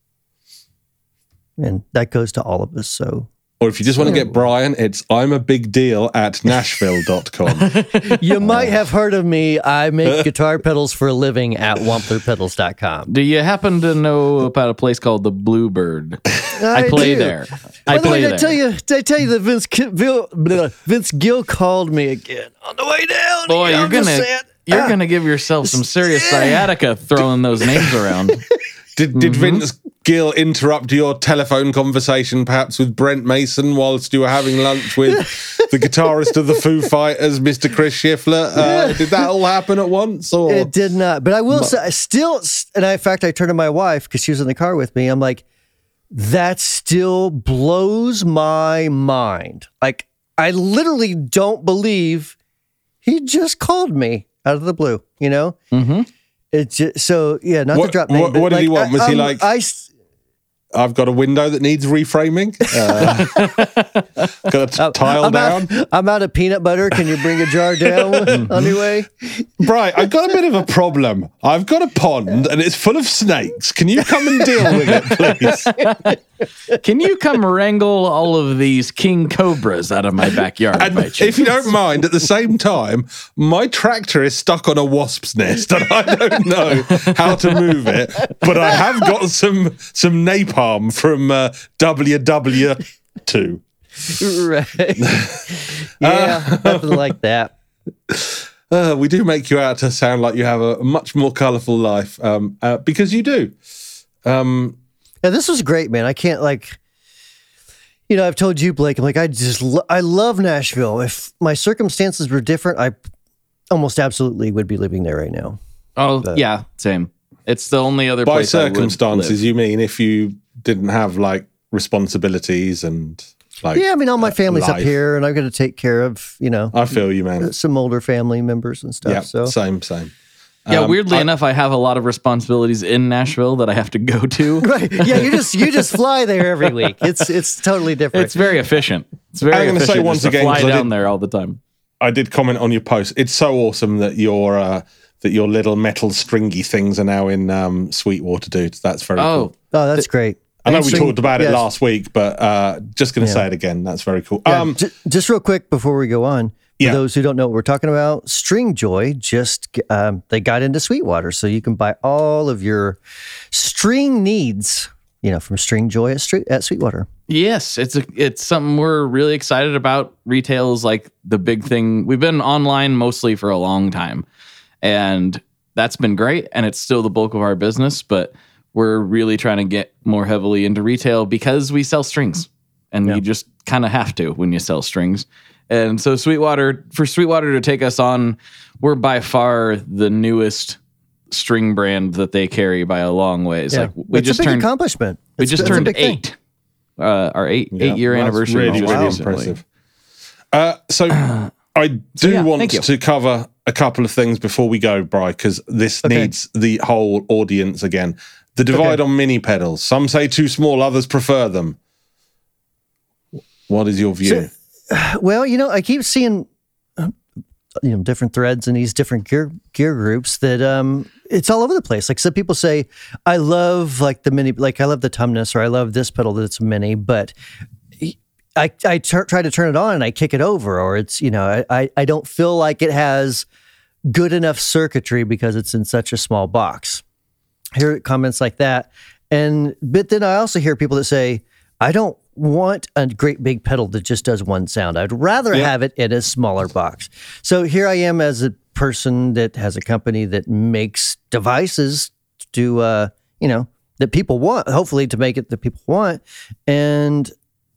[SPEAKER 1] And that goes to all of us. So
[SPEAKER 3] Or if you just want to get Brian, it's I'm a big deal at nashville dot com.
[SPEAKER 1] you might have heard of me. I make guitar pedals for a living at wampler pedals dot com.
[SPEAKER 2] do you happen to know about a place called the Bluebird? I,
[SPEAKER 1] I
[SPEAKER 2] play
[SPEAKER 1] do.
[SPEAKER 2] there.
[SPEAKER 1] By
[SPEAKER 2] I
[SPEAKER 1] the way,
[SPEAKER 2] play
[SPEAKER 1] did I
[SPEAKER 2] there.
[SPEAKER 1] tell you? Did I tell you that Vince Ki- Vil- blah, Vince Gill called me again on the way down?
[SPEAKER 2] Boy,
[SPEAKER 1] I'm
[SPEAKER 2] you're
[SPEAKER 1] just
[SPEAKER 2] gonna
[SPEAKER 1] saying,
[SPEAKER 2] you're
[SPEAKER 1] ah,
[SPEAKER 2] gonna give yourself some serious sciatica throwing those names around.
[SPEAKER 3] Did did Vince Gill interrupt your telephone conversation, perhaps with Brent Mason, whilst you were having lunch with the guitarist of the Foo Fighters, Mister Chris Schiffler? Uh, did that all happen at once? Or
[SPEAKER 1] It did not. But I will say, I still, and I, in fact, I turned to my wife because she was in the car with me. I'm like, that still blows my mind. Like, I literally don't believe he just called me out of the blue, you know? Mm-hmm. It just, so, yeah, not
[SPEAKER 3] What-
[SPEAKER 1] to drop name,
[SPEAKER 3] what-
[SPEAKER 1] but
[SPEAKER 3] what did he
[SPEAKER 1] like,
[SPEAKER 3] want? Was
[SPEAKER 1] I,
[SPEAKER 3] he
[SPEAKER 1] I'm-
[SPEAKER 3] like-
[SPEAKER 1] I, s-
[SPEAKER 3] I've got a window that needs reframing. Uh, got a tile
[SPEAKER 1] I'm
[SPEAKER 3] down.
[SPEAKER 1] out, I'm out of peanut butter. Can you bring a jar down on your way?
[SPEAKER 3] Right, I've got a bit of a problem. I've got a pond and it's full of snakes. Can you come and deal with it, please?
[SPEAKER 2] Can you come wrangle all of these king cobras out of my backyard?
[SPEAKER 3] And
[SPEAKER 2] by chance?
[SPEAKER 3] if you don't mind, at the same time, my tractor is stuck on a wasp's nest and I don't know how to move it, but I have got some some napalm from uh, W W two.
[SPEAKER 1] Right. Yeah, nothing like that.
[SPEAKER 3] Uh, we do make you out to sound like you have a much more colourful life, um, uh, because you do. Um,
[SPEAKER 1] Yeah, this was great, man. I can't like, you know, I've told you, Blake. I'm like, I just, lo- I love Nashville. If my circumstances were different, I almost absolutely would be living there right now.
[SPEAKER 2] oh yeah, same. It's the only other
[SPEAKER 3] by
[SPEAKER 2] place I would
[SPEAKER 3] circumstances,
[SPEAKER 2] live.
[SPEAKER 3] you mean if you didn't have like responsibilities and like.
[SPEAKER 1] Yeah, I mean, all my family's up
[SPEAKER 3] life.
[SPEAKER 1] here, and I've got to take care of, you know,
[SPEAKER 3] I feel you, man.
[SPEAKER 1] some older family members and stuff.
[SPEAKER 3] Yeah,
[SPEAKER 1] so
[SPEAKER 3] same, same.
[SPEAKER 2] Yeah,
[SPEAKER 3] Um,
[SPEAKER 2] weirdly
[SPEAKER 3] I-
[SPEAKER 2] enough, I have a lot of responsibilities in Nashville that I have to go to.
[SPEAKER 1] Right. Yeah, you just you just fly there every week. It's it's totally different.
[SPEAKER 2] It's very efficient. It's very
[SPEAKER 3] I'm gonna say
[SPEAKER 2] efficient
[SPEAKER 3] once
[SPEAKER 2] just to
[SPEAKER 3] again,
[SPEAKER 2] fly
[SPEAKER 3] 'cause I
[SPEAKER 2] down
[SPEAKER 3] did-
[SPEAKER 2] there all the time.
[SPEAKER 3] I did comment on your post. It's so awesome that your uh, that your little metal stringy things are now in um, Sweetwater, dude. That's very
[SPEAKER 2] Oh,
[SPEAKER 3] cool.
[SPEAKER 1] oh, that's great.
[SPEAKER 3] I know
[SPEAKER 1] And
[SPEAKER 3] we
[SPEAKER 1] string-
[SPEAKER 3] talked about it
[SPEAKER 1] yes.
[SPEAKER 3] last week, but uh, just going to
[SPEAKER 1] Yeah.
[SPEAKER 3] say it again. That's very cool.
[SPEAKER 1] Yeah,
[SPEAKER 3] Um,
[SPEAKER 1] j- just real quick before we go on, for
[SPEAKER 3] Yeah.
[SPEAKER 1] those who don't know what we're talking about, Stringjoy just um, they got into Sweetwater, so you can buy all of your string needs, you know, from Stringjoy at, Street, at Sweetwater.
[SPEAKER 2] yes, it's a, it's something we're really excited about. Retail is like the big thing. We've been online mostly for a long time, and that's been great, and it's still the bulk of our business, but we're really trying to get more heavily into retail because we sell strings, and you just kind of have to when you sell strings. And so Sweetwater, for Sweetwater to take us on, we're by far the newest string brand that they carry by a long ways.
[SPEAKER 1] Yeah.
[SPEAKER 2] Like we
[SPEAKER 1] It's
[SPEAKER 2] just
[SPEAKER 1] a big
[SPEAKER 2] turned
[SPEAKER 1] accomplishment.
[SPEAKER 2] we
[SPEAKER 1] It's-
[SPEAKER 2] just
[SPEAKER 1] it's a
[SPEAKER 2] turned
[SPEAKER 1] big thing.
[SPEAKER 2] eight. Uh, our eight
[SPEAKER 3] yeah,
[SPEAKER 2] eight year
[SPEAKER 3] that's
[SPEAKER 2] anniversary.
[SPEAKER 3] Really,
[SPEAKER 2] was
[SPEAKER 3] really
[SPEAKER 2] recently.
[SPEAKER 3] impressive. Uh, so I do
[SPEAKER 2] yeah,
[SPEAKER 3] want
[SPEAKER 2] thank you.
[SPEAKER 3] to cover a couple of things before we go, Bri, because this
[SPEAKER 1] Okay.
[SPEAKER 3] needs the whole audience again. The divide
[SPEAKER 1] Okay.
[SPEAKER 3] on mini pedals. Some say too small, others prefer them. What is your view?
[SPEAKER 1] Well, you know, I keep seeing uh, you know different threads in these different gear gear groups that um it's all over the place. Like some people say, I love like the mini, like I love the Tumnus, or I love this pedal that's a mini, but I I tur- try to turn it on and I kick it over, or it's you know I I, I don't feel like it has good enough circuitry because it's in such a small box. Hear comments like that, and but then I also hear people that say, I don't want a great big pedal that just does one sound. I'd rather
[SPEAKER 3] Yeah.
[SPEAKER 1] have it in a smaller box. So here I am as a person that has a company that makes devices to, uh, you know, that people want, hopefully to make it that people want. And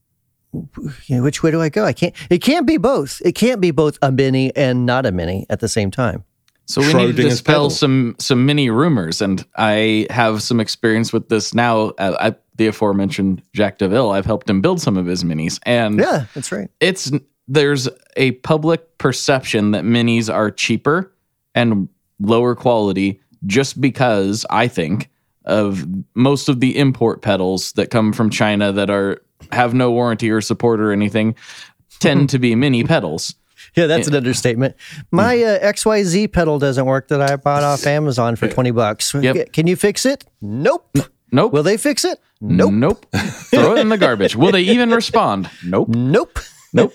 [SPEAKER 1] you know, which way do I go? I can't, it can't be both. It can't be both a mini and not a mini at the same time.
[SPEAKER 2] So we need to
[SPEAKER 3] Schrodinger's
[SPEAKER 2] dispel
[SPEAKER 3] pedal.
[SPEAKER 2] some some mini rumors, and I have some experience with this now. Uh, I, the aforementioned Jack DeVille, I've helped him build some of his minis, and
[SPEAKER 1] Yeah, that's right.
[SPEAKER 2] it's there's a public perception that minis are cheaper and lower quality just because I think of most of the import pedals that come from China that are have no warranty or support or anything tend to be mini pedals.
[SPEAKER 1] Yeah, that's an understatement. My uh, X Y Z pedal doesn't work that I bought off Amazon for twenty bucks.
[SPEAKER 2] Yep.
[SPEAKER 1] Can you fix it? Nope.
[SPEAKER 2] Nope.
[SPEAKER 1] Will they fix it? Nope.
[SPEAKER 2] Nope. Throw it in the garbage. Will they even respond? Nope.
[SPEAKER 1] Nope.
[SPEAKER 2] Nope.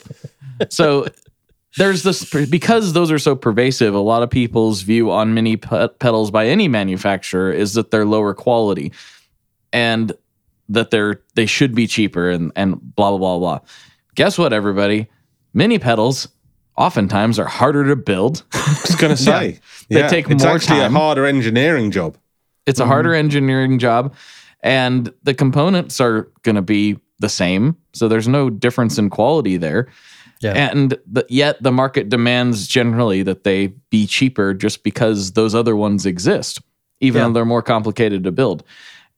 [SPEAKER 2] So there's this, because those are so pervasive, a lot of people's view on mini pe- pedals by any manufacturer is that they're lower quality and that they're they should be cheaper and and blah blah blah blah. Guess what, everybody? Mini pedals oftentimes are harder to build.
[SPEAKER 3] I was going to say,
[SPEAKER 2] They
[SPEAKER 3] yeah,
[SPEAKER 2] take
[SPEAKER 3] it's
[SPEAKER 2] more
[SPEAKER 3] actually
[SPEAKER 2] time.
[SPEAKER 3] a harder engineering job.
[SPEAKER 2] It's a harder engineering job, and the components are going to be the same. So there's no difference in quality there.
[SPEAKER 1] Yeah.
[SPEAKER 2] And the, yet the market demands generally that they be cheaper just because those other ones exist, even
[SPEAKER 1] Yeah.
[SPEAKER 2] though they're more complicated to build.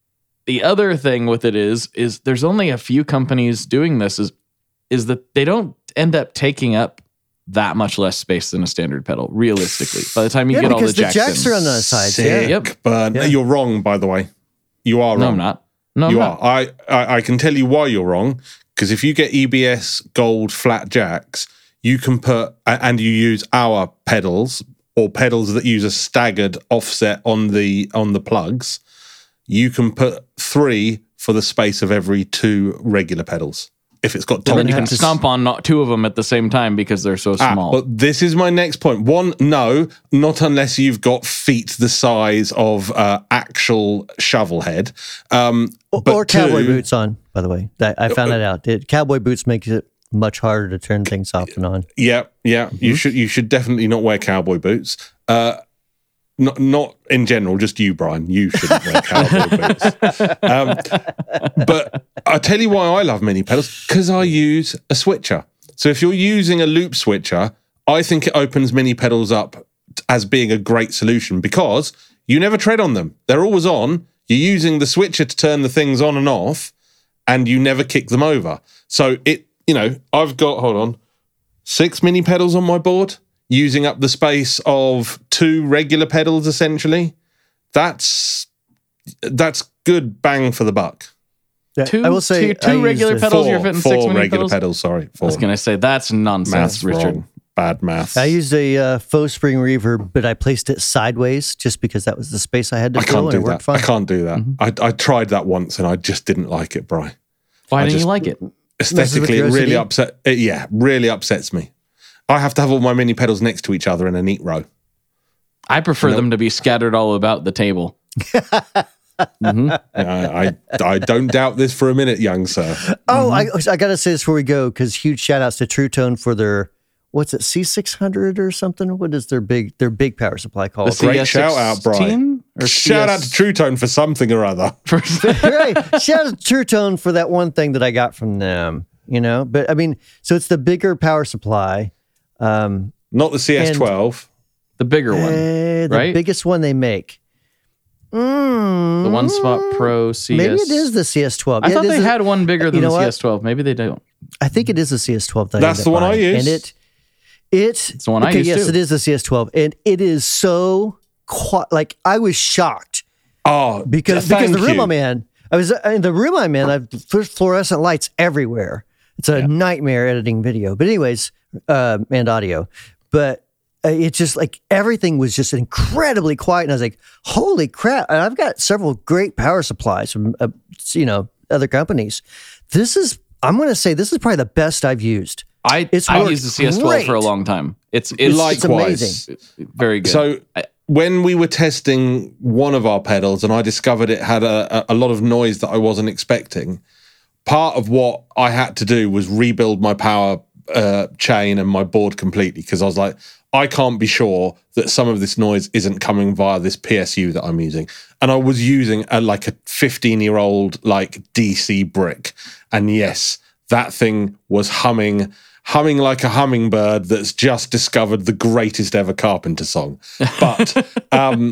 [SPEAKER 2] The other thing with it is, is there's only a few companies doing this is, is that they don't end up taking up that much less space than a standard pedal, realistically. By the time you
[SPEAKER 1] Yeah,
[SPEAKER 2] get all the
[SPEAKER 1] because the
[SPEAKER 2] jacks,
[SPEAKER 1] jacks
[SPEAKER 2] in.
[SPEAKER 1] are on the sides.
[SPEAKER 3] Sick,
[SPEAKER 1] Yeah.
[SPEAKER 2] Yep.
[SPEAKER 3] but
[SPEAKER 1] Yeah.
[SPEAKER 3] you're wrong, by the way. You are wrong.
[SPEAKER 2] No, I'm not. No, I'm
[SPEAKER 3] You
[SPEAKER 2] not.
[SPEAKER 3] are. I, I, I can tell you why you're wrong. Because if you get E B S gold flat jacks, you can put, a- and you use our pedals or pedals that use a staggered offset on the on the plugs, you can put three for the space of every two regular pedals. If it's got
[SPEAKER 2] Then
[SPEAKER 3] top
[SPEAKER 2] you
[SPEAKER 1] have
[SPEAKER 2] can
[SPEAKER 1] to s-
[SPEAKER 2] stomp on not two of them at the same time because they're so
[SPEAKER 3] Ah,
[SPEAKER 2] small.
[SPEAKER 3] but this is my next point. One, no, not unless you've got feet the size of uh, actual shovel head. Um,
[SPEAKER 1] Or,
[SPEAKER 3] but
[SPEAKER 1] or cowboy
[SPEAKER 3] two-
[SPEAKER 1] boots on, by the way. That, I found that out. It, cowboy boots makes it much harder to turn things off and on.
[SPEAKER 3] Yeah, yeah. You
[SPEAKER 1] Mm-hmm.
[SPEAKER 3] should you should definitely not wear cowboy boots. Uh, not not in general, just you, Brian. You shouldn't wear cowboy boots. Um, but I tell you why I love mini pedals, because I use a switcher. So if you're using a loop switcher, I think it opens mini pedals up as being a great solution because you never tread on them. They're always on. You're using the switcher to turn the things on and off, and you never kick them over. So it, you know, I've got, hold on, six mini pedals on my board. using up the space of two regular pedals, essentially. That's that's good bang for the buck.
[SPEAKER 1] Yeah,
[SPEAKER 2] Two,
[SPEAKER 1] I will say
[SPEAKER 2] two, two
[SPEAKER 1] I
[SPEAKER 2] regular
[SPEAKER 1] used a-
[SPEAKER 2] pedals.
[SPEAKER 3] Four,
[SPEAKER 2] You're fitting
[SPEAKER 3] four
[SPEAKER 2] six mini
[SPEAKER 3] regular
[SPEAKER 2] pedals.
[SPEAKER 3] pedals. Sorry,
[SPEAKER 2] I
[SPEAKER 3] four.
[SPEAKER 2] was gonna say that's nonsense,
[SPEAKER 3] Math's
[SPEAKER 2] Richard.
[SPEAKER 3] wrong. Bad maths.
[SPEAKER 1] I used a uh, faux spring reverb, but I placed it sideways just because that was the space I had to
[SPEAKER 3] I
[SPEAKER 1] fill,
[SPEAKER 3] can't
[SPEAKER 1] and
[SPEAKER 3] do
[SPEAKER 1] it worked
[SPEAKER 3] that. I
[SPEAKER 1] fine.
[SPEAKER 3] can't do that.
[SPEAKER 2] Mm-hmm.
[SPEAKER 3] I, I tried that once and I just didn't like it, Bri.
[SPEAKER 2] Why
[SPEAKER 3] I
[SPEAKER 2] didn't
[SPEAKER 3] just-
[SPEAKER 2] you like it?
[SPEAKER 3] Aesthetically, it
[SPEAKER 1] your O C D?
[SPEAKER 3] really upset. It, yeah, really upsets me. I have to have all my mini pedals next to each other in a neat row.
[SPEAKER 2] I prefer them to be scattered all about the table.
[SPEAKER 3] I, I I don't doubt this for a minute, young sir.
[SPEAKER 1] Oh, I, I got to say this before we go, because huge shout outs to True Tone for their, what's it, C six hundred or something? What is their big their big power supply called?
[SPEAKER 2] The
[SPEAKER 3] Great
[SPEAKER 2] C S
[SPEAKER 3] shout out, Brian.
[SPEAKER 2] sixteen Or
[SPEAKER 3] Shout out to True Tone for something or other.
[SPEAKER 1] Right. Shout out to True Tone for that one thing that I got from them, you know? But I mean, so it's the bigger power supply. Um,
[SPEAKER 3] Not the C S twelve.
[SPEAKER 2] the bigger one,
[SPEAKER 1] eh, the
[SPEAKER 2] right?
[SPEAKER 1] biggest one they make. Mm,
[SPEAKER 2] the One Spot Pro C S.
[SPEAKER 1] maybe it is the C S twelve.
[SPEAKER 2] I
[SPEAKER 1] Yeah,
[SPEAKER 2] thought
[SPEAKER 1] it is
[SPEAKER 2] they
[SPEAKER 1] the-
[SPEAKER 2] had one bigger than
[SPEAKER 1] you know
[SPEAKER 2] the
[SPEAKER 1] what?
[SPEAKER 2] C S twelve. Maybe they don't.
[SPEAKER 1] I think it is the C S twelve. That
[SPEAKER 3] That's
[SPEAKER 1] ended
[SPEAKER 3] the
[SPEAKER 1] up
[SPEAKER 3] one I
[SPEAKER 1] buying.
[SPEAKER 3] use.
[SPEAKER 1] And it, it,
[SPEAKER 2] It's the one I
[SPEAKER 1] okay,
[SPEAKER 2] use
[SPEAKER 1] yes,
[SPEAKER 2] too.
[SPEAKER 1] it is the C S twelve. And it is so, qui- like, I was shocked
[SPEAKER 3] Oh,
[SPEAKER 1] because,
[SPEAKER 3] thank
[SPEAKER 1] because the room
[SPEAKER 3] you.
[SPEAKER 1] I'm in, I was in the room I'm in, I've there's fluorescent lights everywhere. It's a nightmare editing video. But anyways, uh, and audio. But uh, it's just like everything was just incredibly quiet. And I was like, holy crap. And I've got several great power supplies from, uh, you know, other companies. This is, I'm going to say this is probably the best I've used.
[SPEAKER 2] I
[SPEAKER 1] It's
[SPEAKER 2] I
[SPEAKER 1] worked
[SPEAKER 2] used the C S twelve for a
[SPEAKER 1] great.
[SPEAKER 2] long time. It's it's,
[SPEAKER 3] Likewise.
[SPEAKER 1] it's amazing.
[SPEAKER 2] very good.
[SPEAKER 3] So
[SPEAKER 2] I,
[SPEAKER 3] when we were testing one of our pedals and I discovered it had a, a, a lot of noise that I wasn't expecting, part of what I had to do was rebuild my power uh, chain and my board completely because I was like, I can't be sure that some of this noise isn't coming via this P S U that I'm using. And I was using a, like a fifteen year old like D C brick. And yes, that thing was humming, humming like a hummingbird that's just discovered the greatest ever Carpenter song. But um,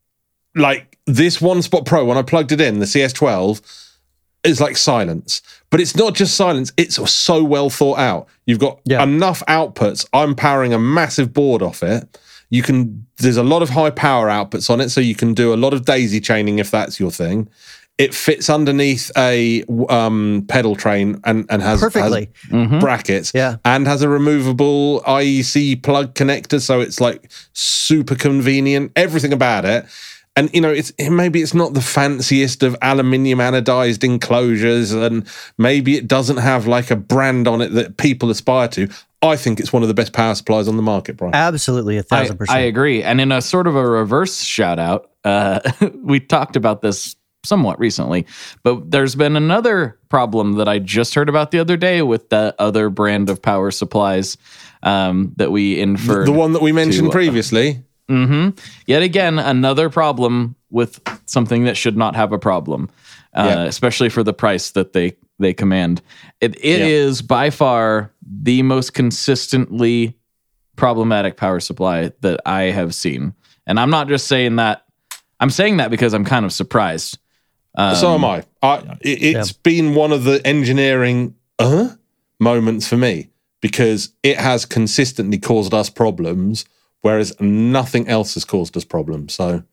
[SPEAKER 3] like this One Spot Pro, when I plugged it in, the C S twelve, is like silence. But it's not just silence, it's so well thought out. You've got
[SPEAKER 1] Yeah.
[SPEAKER 3] enough outputs. I'm powering a massive board off it. You can, there's a lot of high power outputs on it, so you can do a lot of daisy chaining if that's your thing. It fits underneath a um, pedal train and, and has,
[SPEAKER 1] Perfectly.
[SPEAKER 3] has brackets
[SPEAKER 1] Yeah.
[SPEAKER 3] and has a removable I E C plug connector, so it's like super convenient. Everything about it. And, you know, it's maybe it's not the fanciest of aluminium anodized enclosures, and maybe it doesn't have like a brand on it that people aspire to. I think it's one of the best power supplies on the market, Brian.
[SPEAKER 1] Absolutely, a
[SPEAKER 2] I,
[SPEAKER 1] thousand percent.
[SPEAKER 2] I agree. And in a sort of a reverse shout out, uh, we talked about this somewhat recently, but there's been another problem that I just heard about the other day with the other brand of power supplies um, that we inferred.
[SPEAKER 3] The one that we mentioned
[SPEAKER 2] to, uh,
[SPEAKER 3] previously.
[SPEAKER 2] Mm-hmm. Yet again, another problem with something that should not have a problem, uh,
[SPEAKER 3] Yeah.
[SPEAKER 2] especially for the price that they they command. It it
[SPEAKER 3] Yeah.
[SPEAKER 2] is by far the most consistently problematic power supply that I have seen, and I'm not just saying that. I'm saying that because I'm kind of surprised. Um,
[SPEAKER 3] So am I. I it, it's been one of the engineering uh, moments for me because it has consistently caused us problems, whereas nothing else has caused us problems. So,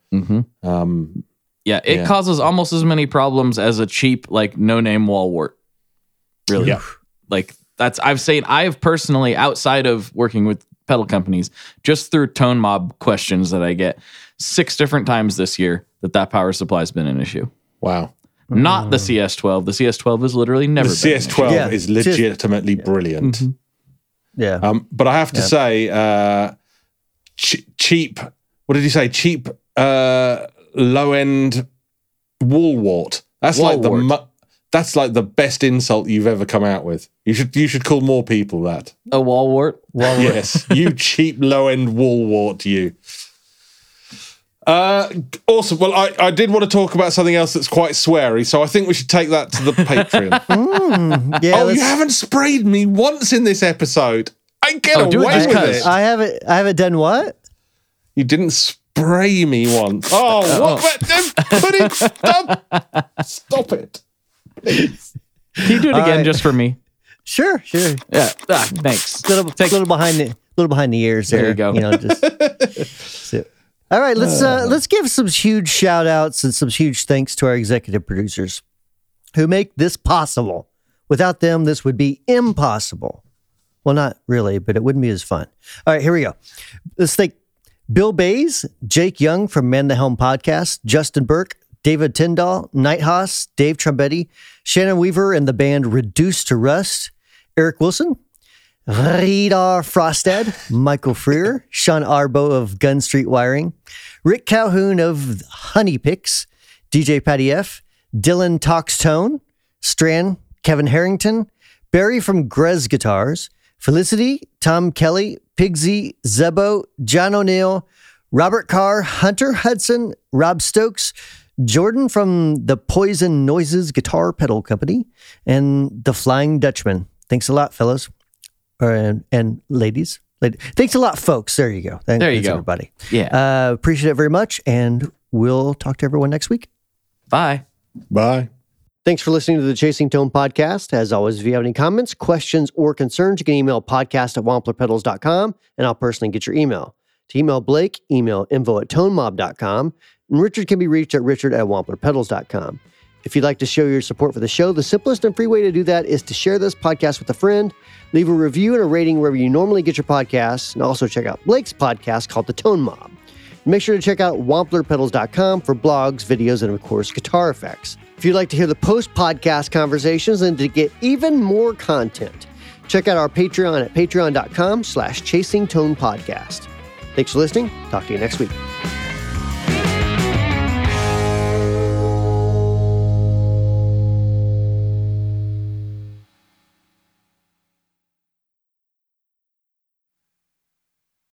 [SPEAKER 3] um,
[SPEAKER 2] Yeah, it
[SPEAKER 3] Yeah.
[SPEAKER 2] causes almost as many problems as a cheap, like, no-name wall wart. Really.
[SPEAKER 3] Yeah.
[SPEAKER 2] Like, that's, I've seen, I've personally, outside of working with pedal companies, just through Tone Mob questions that I get, six different times this year that that power supply has been an issue.
[SPEAKER 3] wow.
[SPEAKER 2] Not the C S twelve. The C S twelve has literally never
[SPEAKER 3] The
[SPEAKER 2] been
[SPEAKER 3] C
[SPEAKER 2] an
[SPEAKER 3] S
[SPEAKER 2] issue.
[SPEAKER 3] twelve
[SPEAKER 1] Yeah.
[SPEAKER 3] is legitimately brilliant.
[SPEAKER 1] yeah.
[SPEAKER 3] Um, but I have to say, uh, ch- cheap, what did you say? Cheap, uh, low end wall wart. That's
[SPEAKER 2] Wall
[SPEAKER 3] like the
[SPEAKER 2] wart.
[SPEAKER 3] mu- that's like the best insult you've ever come out with. You should you should call more people that.
[SPEAKER 2] A wall wart?
[SPEAKER 3] Yes, you cheap low end wall wart, you. Uh, awesome. Well, I, I did want to talk about something else that's quite sweary, so I think we should take that to the Patreon.
[SPEAKER 1] yeah,
[SPEAKER 3] oh,
[SPEAKER 1] let's-
[SPEAKER 3] you haven't sprayed me once in this episode. I get
[SPEAKER 2] Oh, do it
[SPEAKER 3] away
[SPEAKER 2] just
[SPEAKER 3] with
[SPEAKER 2] 'cause.
[SPEAKER 3] it.
[SPEAKER 1] I haven't. I haven't done what?
[SPEAKER 3] You didn't spray me once. Oh, what? what- Put it. Stop. Stop it. Please.
[SPEAKER 2] Can you do it again
[SPEAKER 1] right.
[SPEAKER 2] just for me?
[SPEAKER 1] Sure, sure.
[SPEAKER 2] Yeah. Ah, thanks.
[SPEAKER 1] Little,
[SPEAKER 2] Take-
[SPEAKER 1] little behind the little behind the ears there.
[SPEAKER 2] There you go.
[SPEAKER 1] You know, just so. All right, let's uh, let's give some huge shout outs and some huge thanks to our executive producers who make this possible. Without them, this would be impossible. Well, not really, but it wouldn't be as fun. All right, here we go. Let's thank Bill Bays, Jake Young from Man the Helm Podcast, Justin Burke, David Tyndall, Night Haas, Dave Trombetti, Shannon Weaver and the band Reduced to Rust, Eric Wilson, Radar Frostad, Michael Freer, Sean Arbo of Gun Street Wiring, Rick Calhoun of Honey Picks, D J Patty F, Dylan Talks Tone, Strand, Kevin Harrington, Barry from Grez Guitars, Felicity, Tom Kelly, Pigsy, Zebo, John O'Neill, Robert Carr, Hunter Hudson, Rob Stokes, Jordan from the Poison Noises Guitar Pedal Company, and the Flying Dutchman. Thanks a lot, fellas. Or, and, and ladies. Thanks a lot, folks. There you go. Thanks,
[SPEAKER 2] there you go.
[SPEAKER 1] everybody.
[SPEAKER 2] Yeah.
[SPEAKER 1] Uh, appreciate it very much, and we'll talk to everyone next week.
[SPEAKER 2] Bye.
[SPEAKER 3] Bye.
[SPEAKER 1] Thanks for listening to the Chasing Tone podcast. As always, if you have any comments, questions, or concerns, you can email podcast at wampler pedals dot com, and I'll personally get your email. To email Blake, email info at tonemob dot com, and Richard can be reached at richard at wampler pedals dot com. If you'd like to show your support for the show, the simplest and free way to do that is to share this podcast with a friend, leave a review and a rating wherever you normally get your podcasts, and also check out Blake's podcast called The Tone Mob. Make sure to check out wampler pedals dot com for blogs, videos, and of course, guitar effects. If you'd like to hear the post-podcast conversations and to get even more content, check out our Patreon at patreon dot com slash chasing tone podcast. Thanks for listening. Talk to you next week.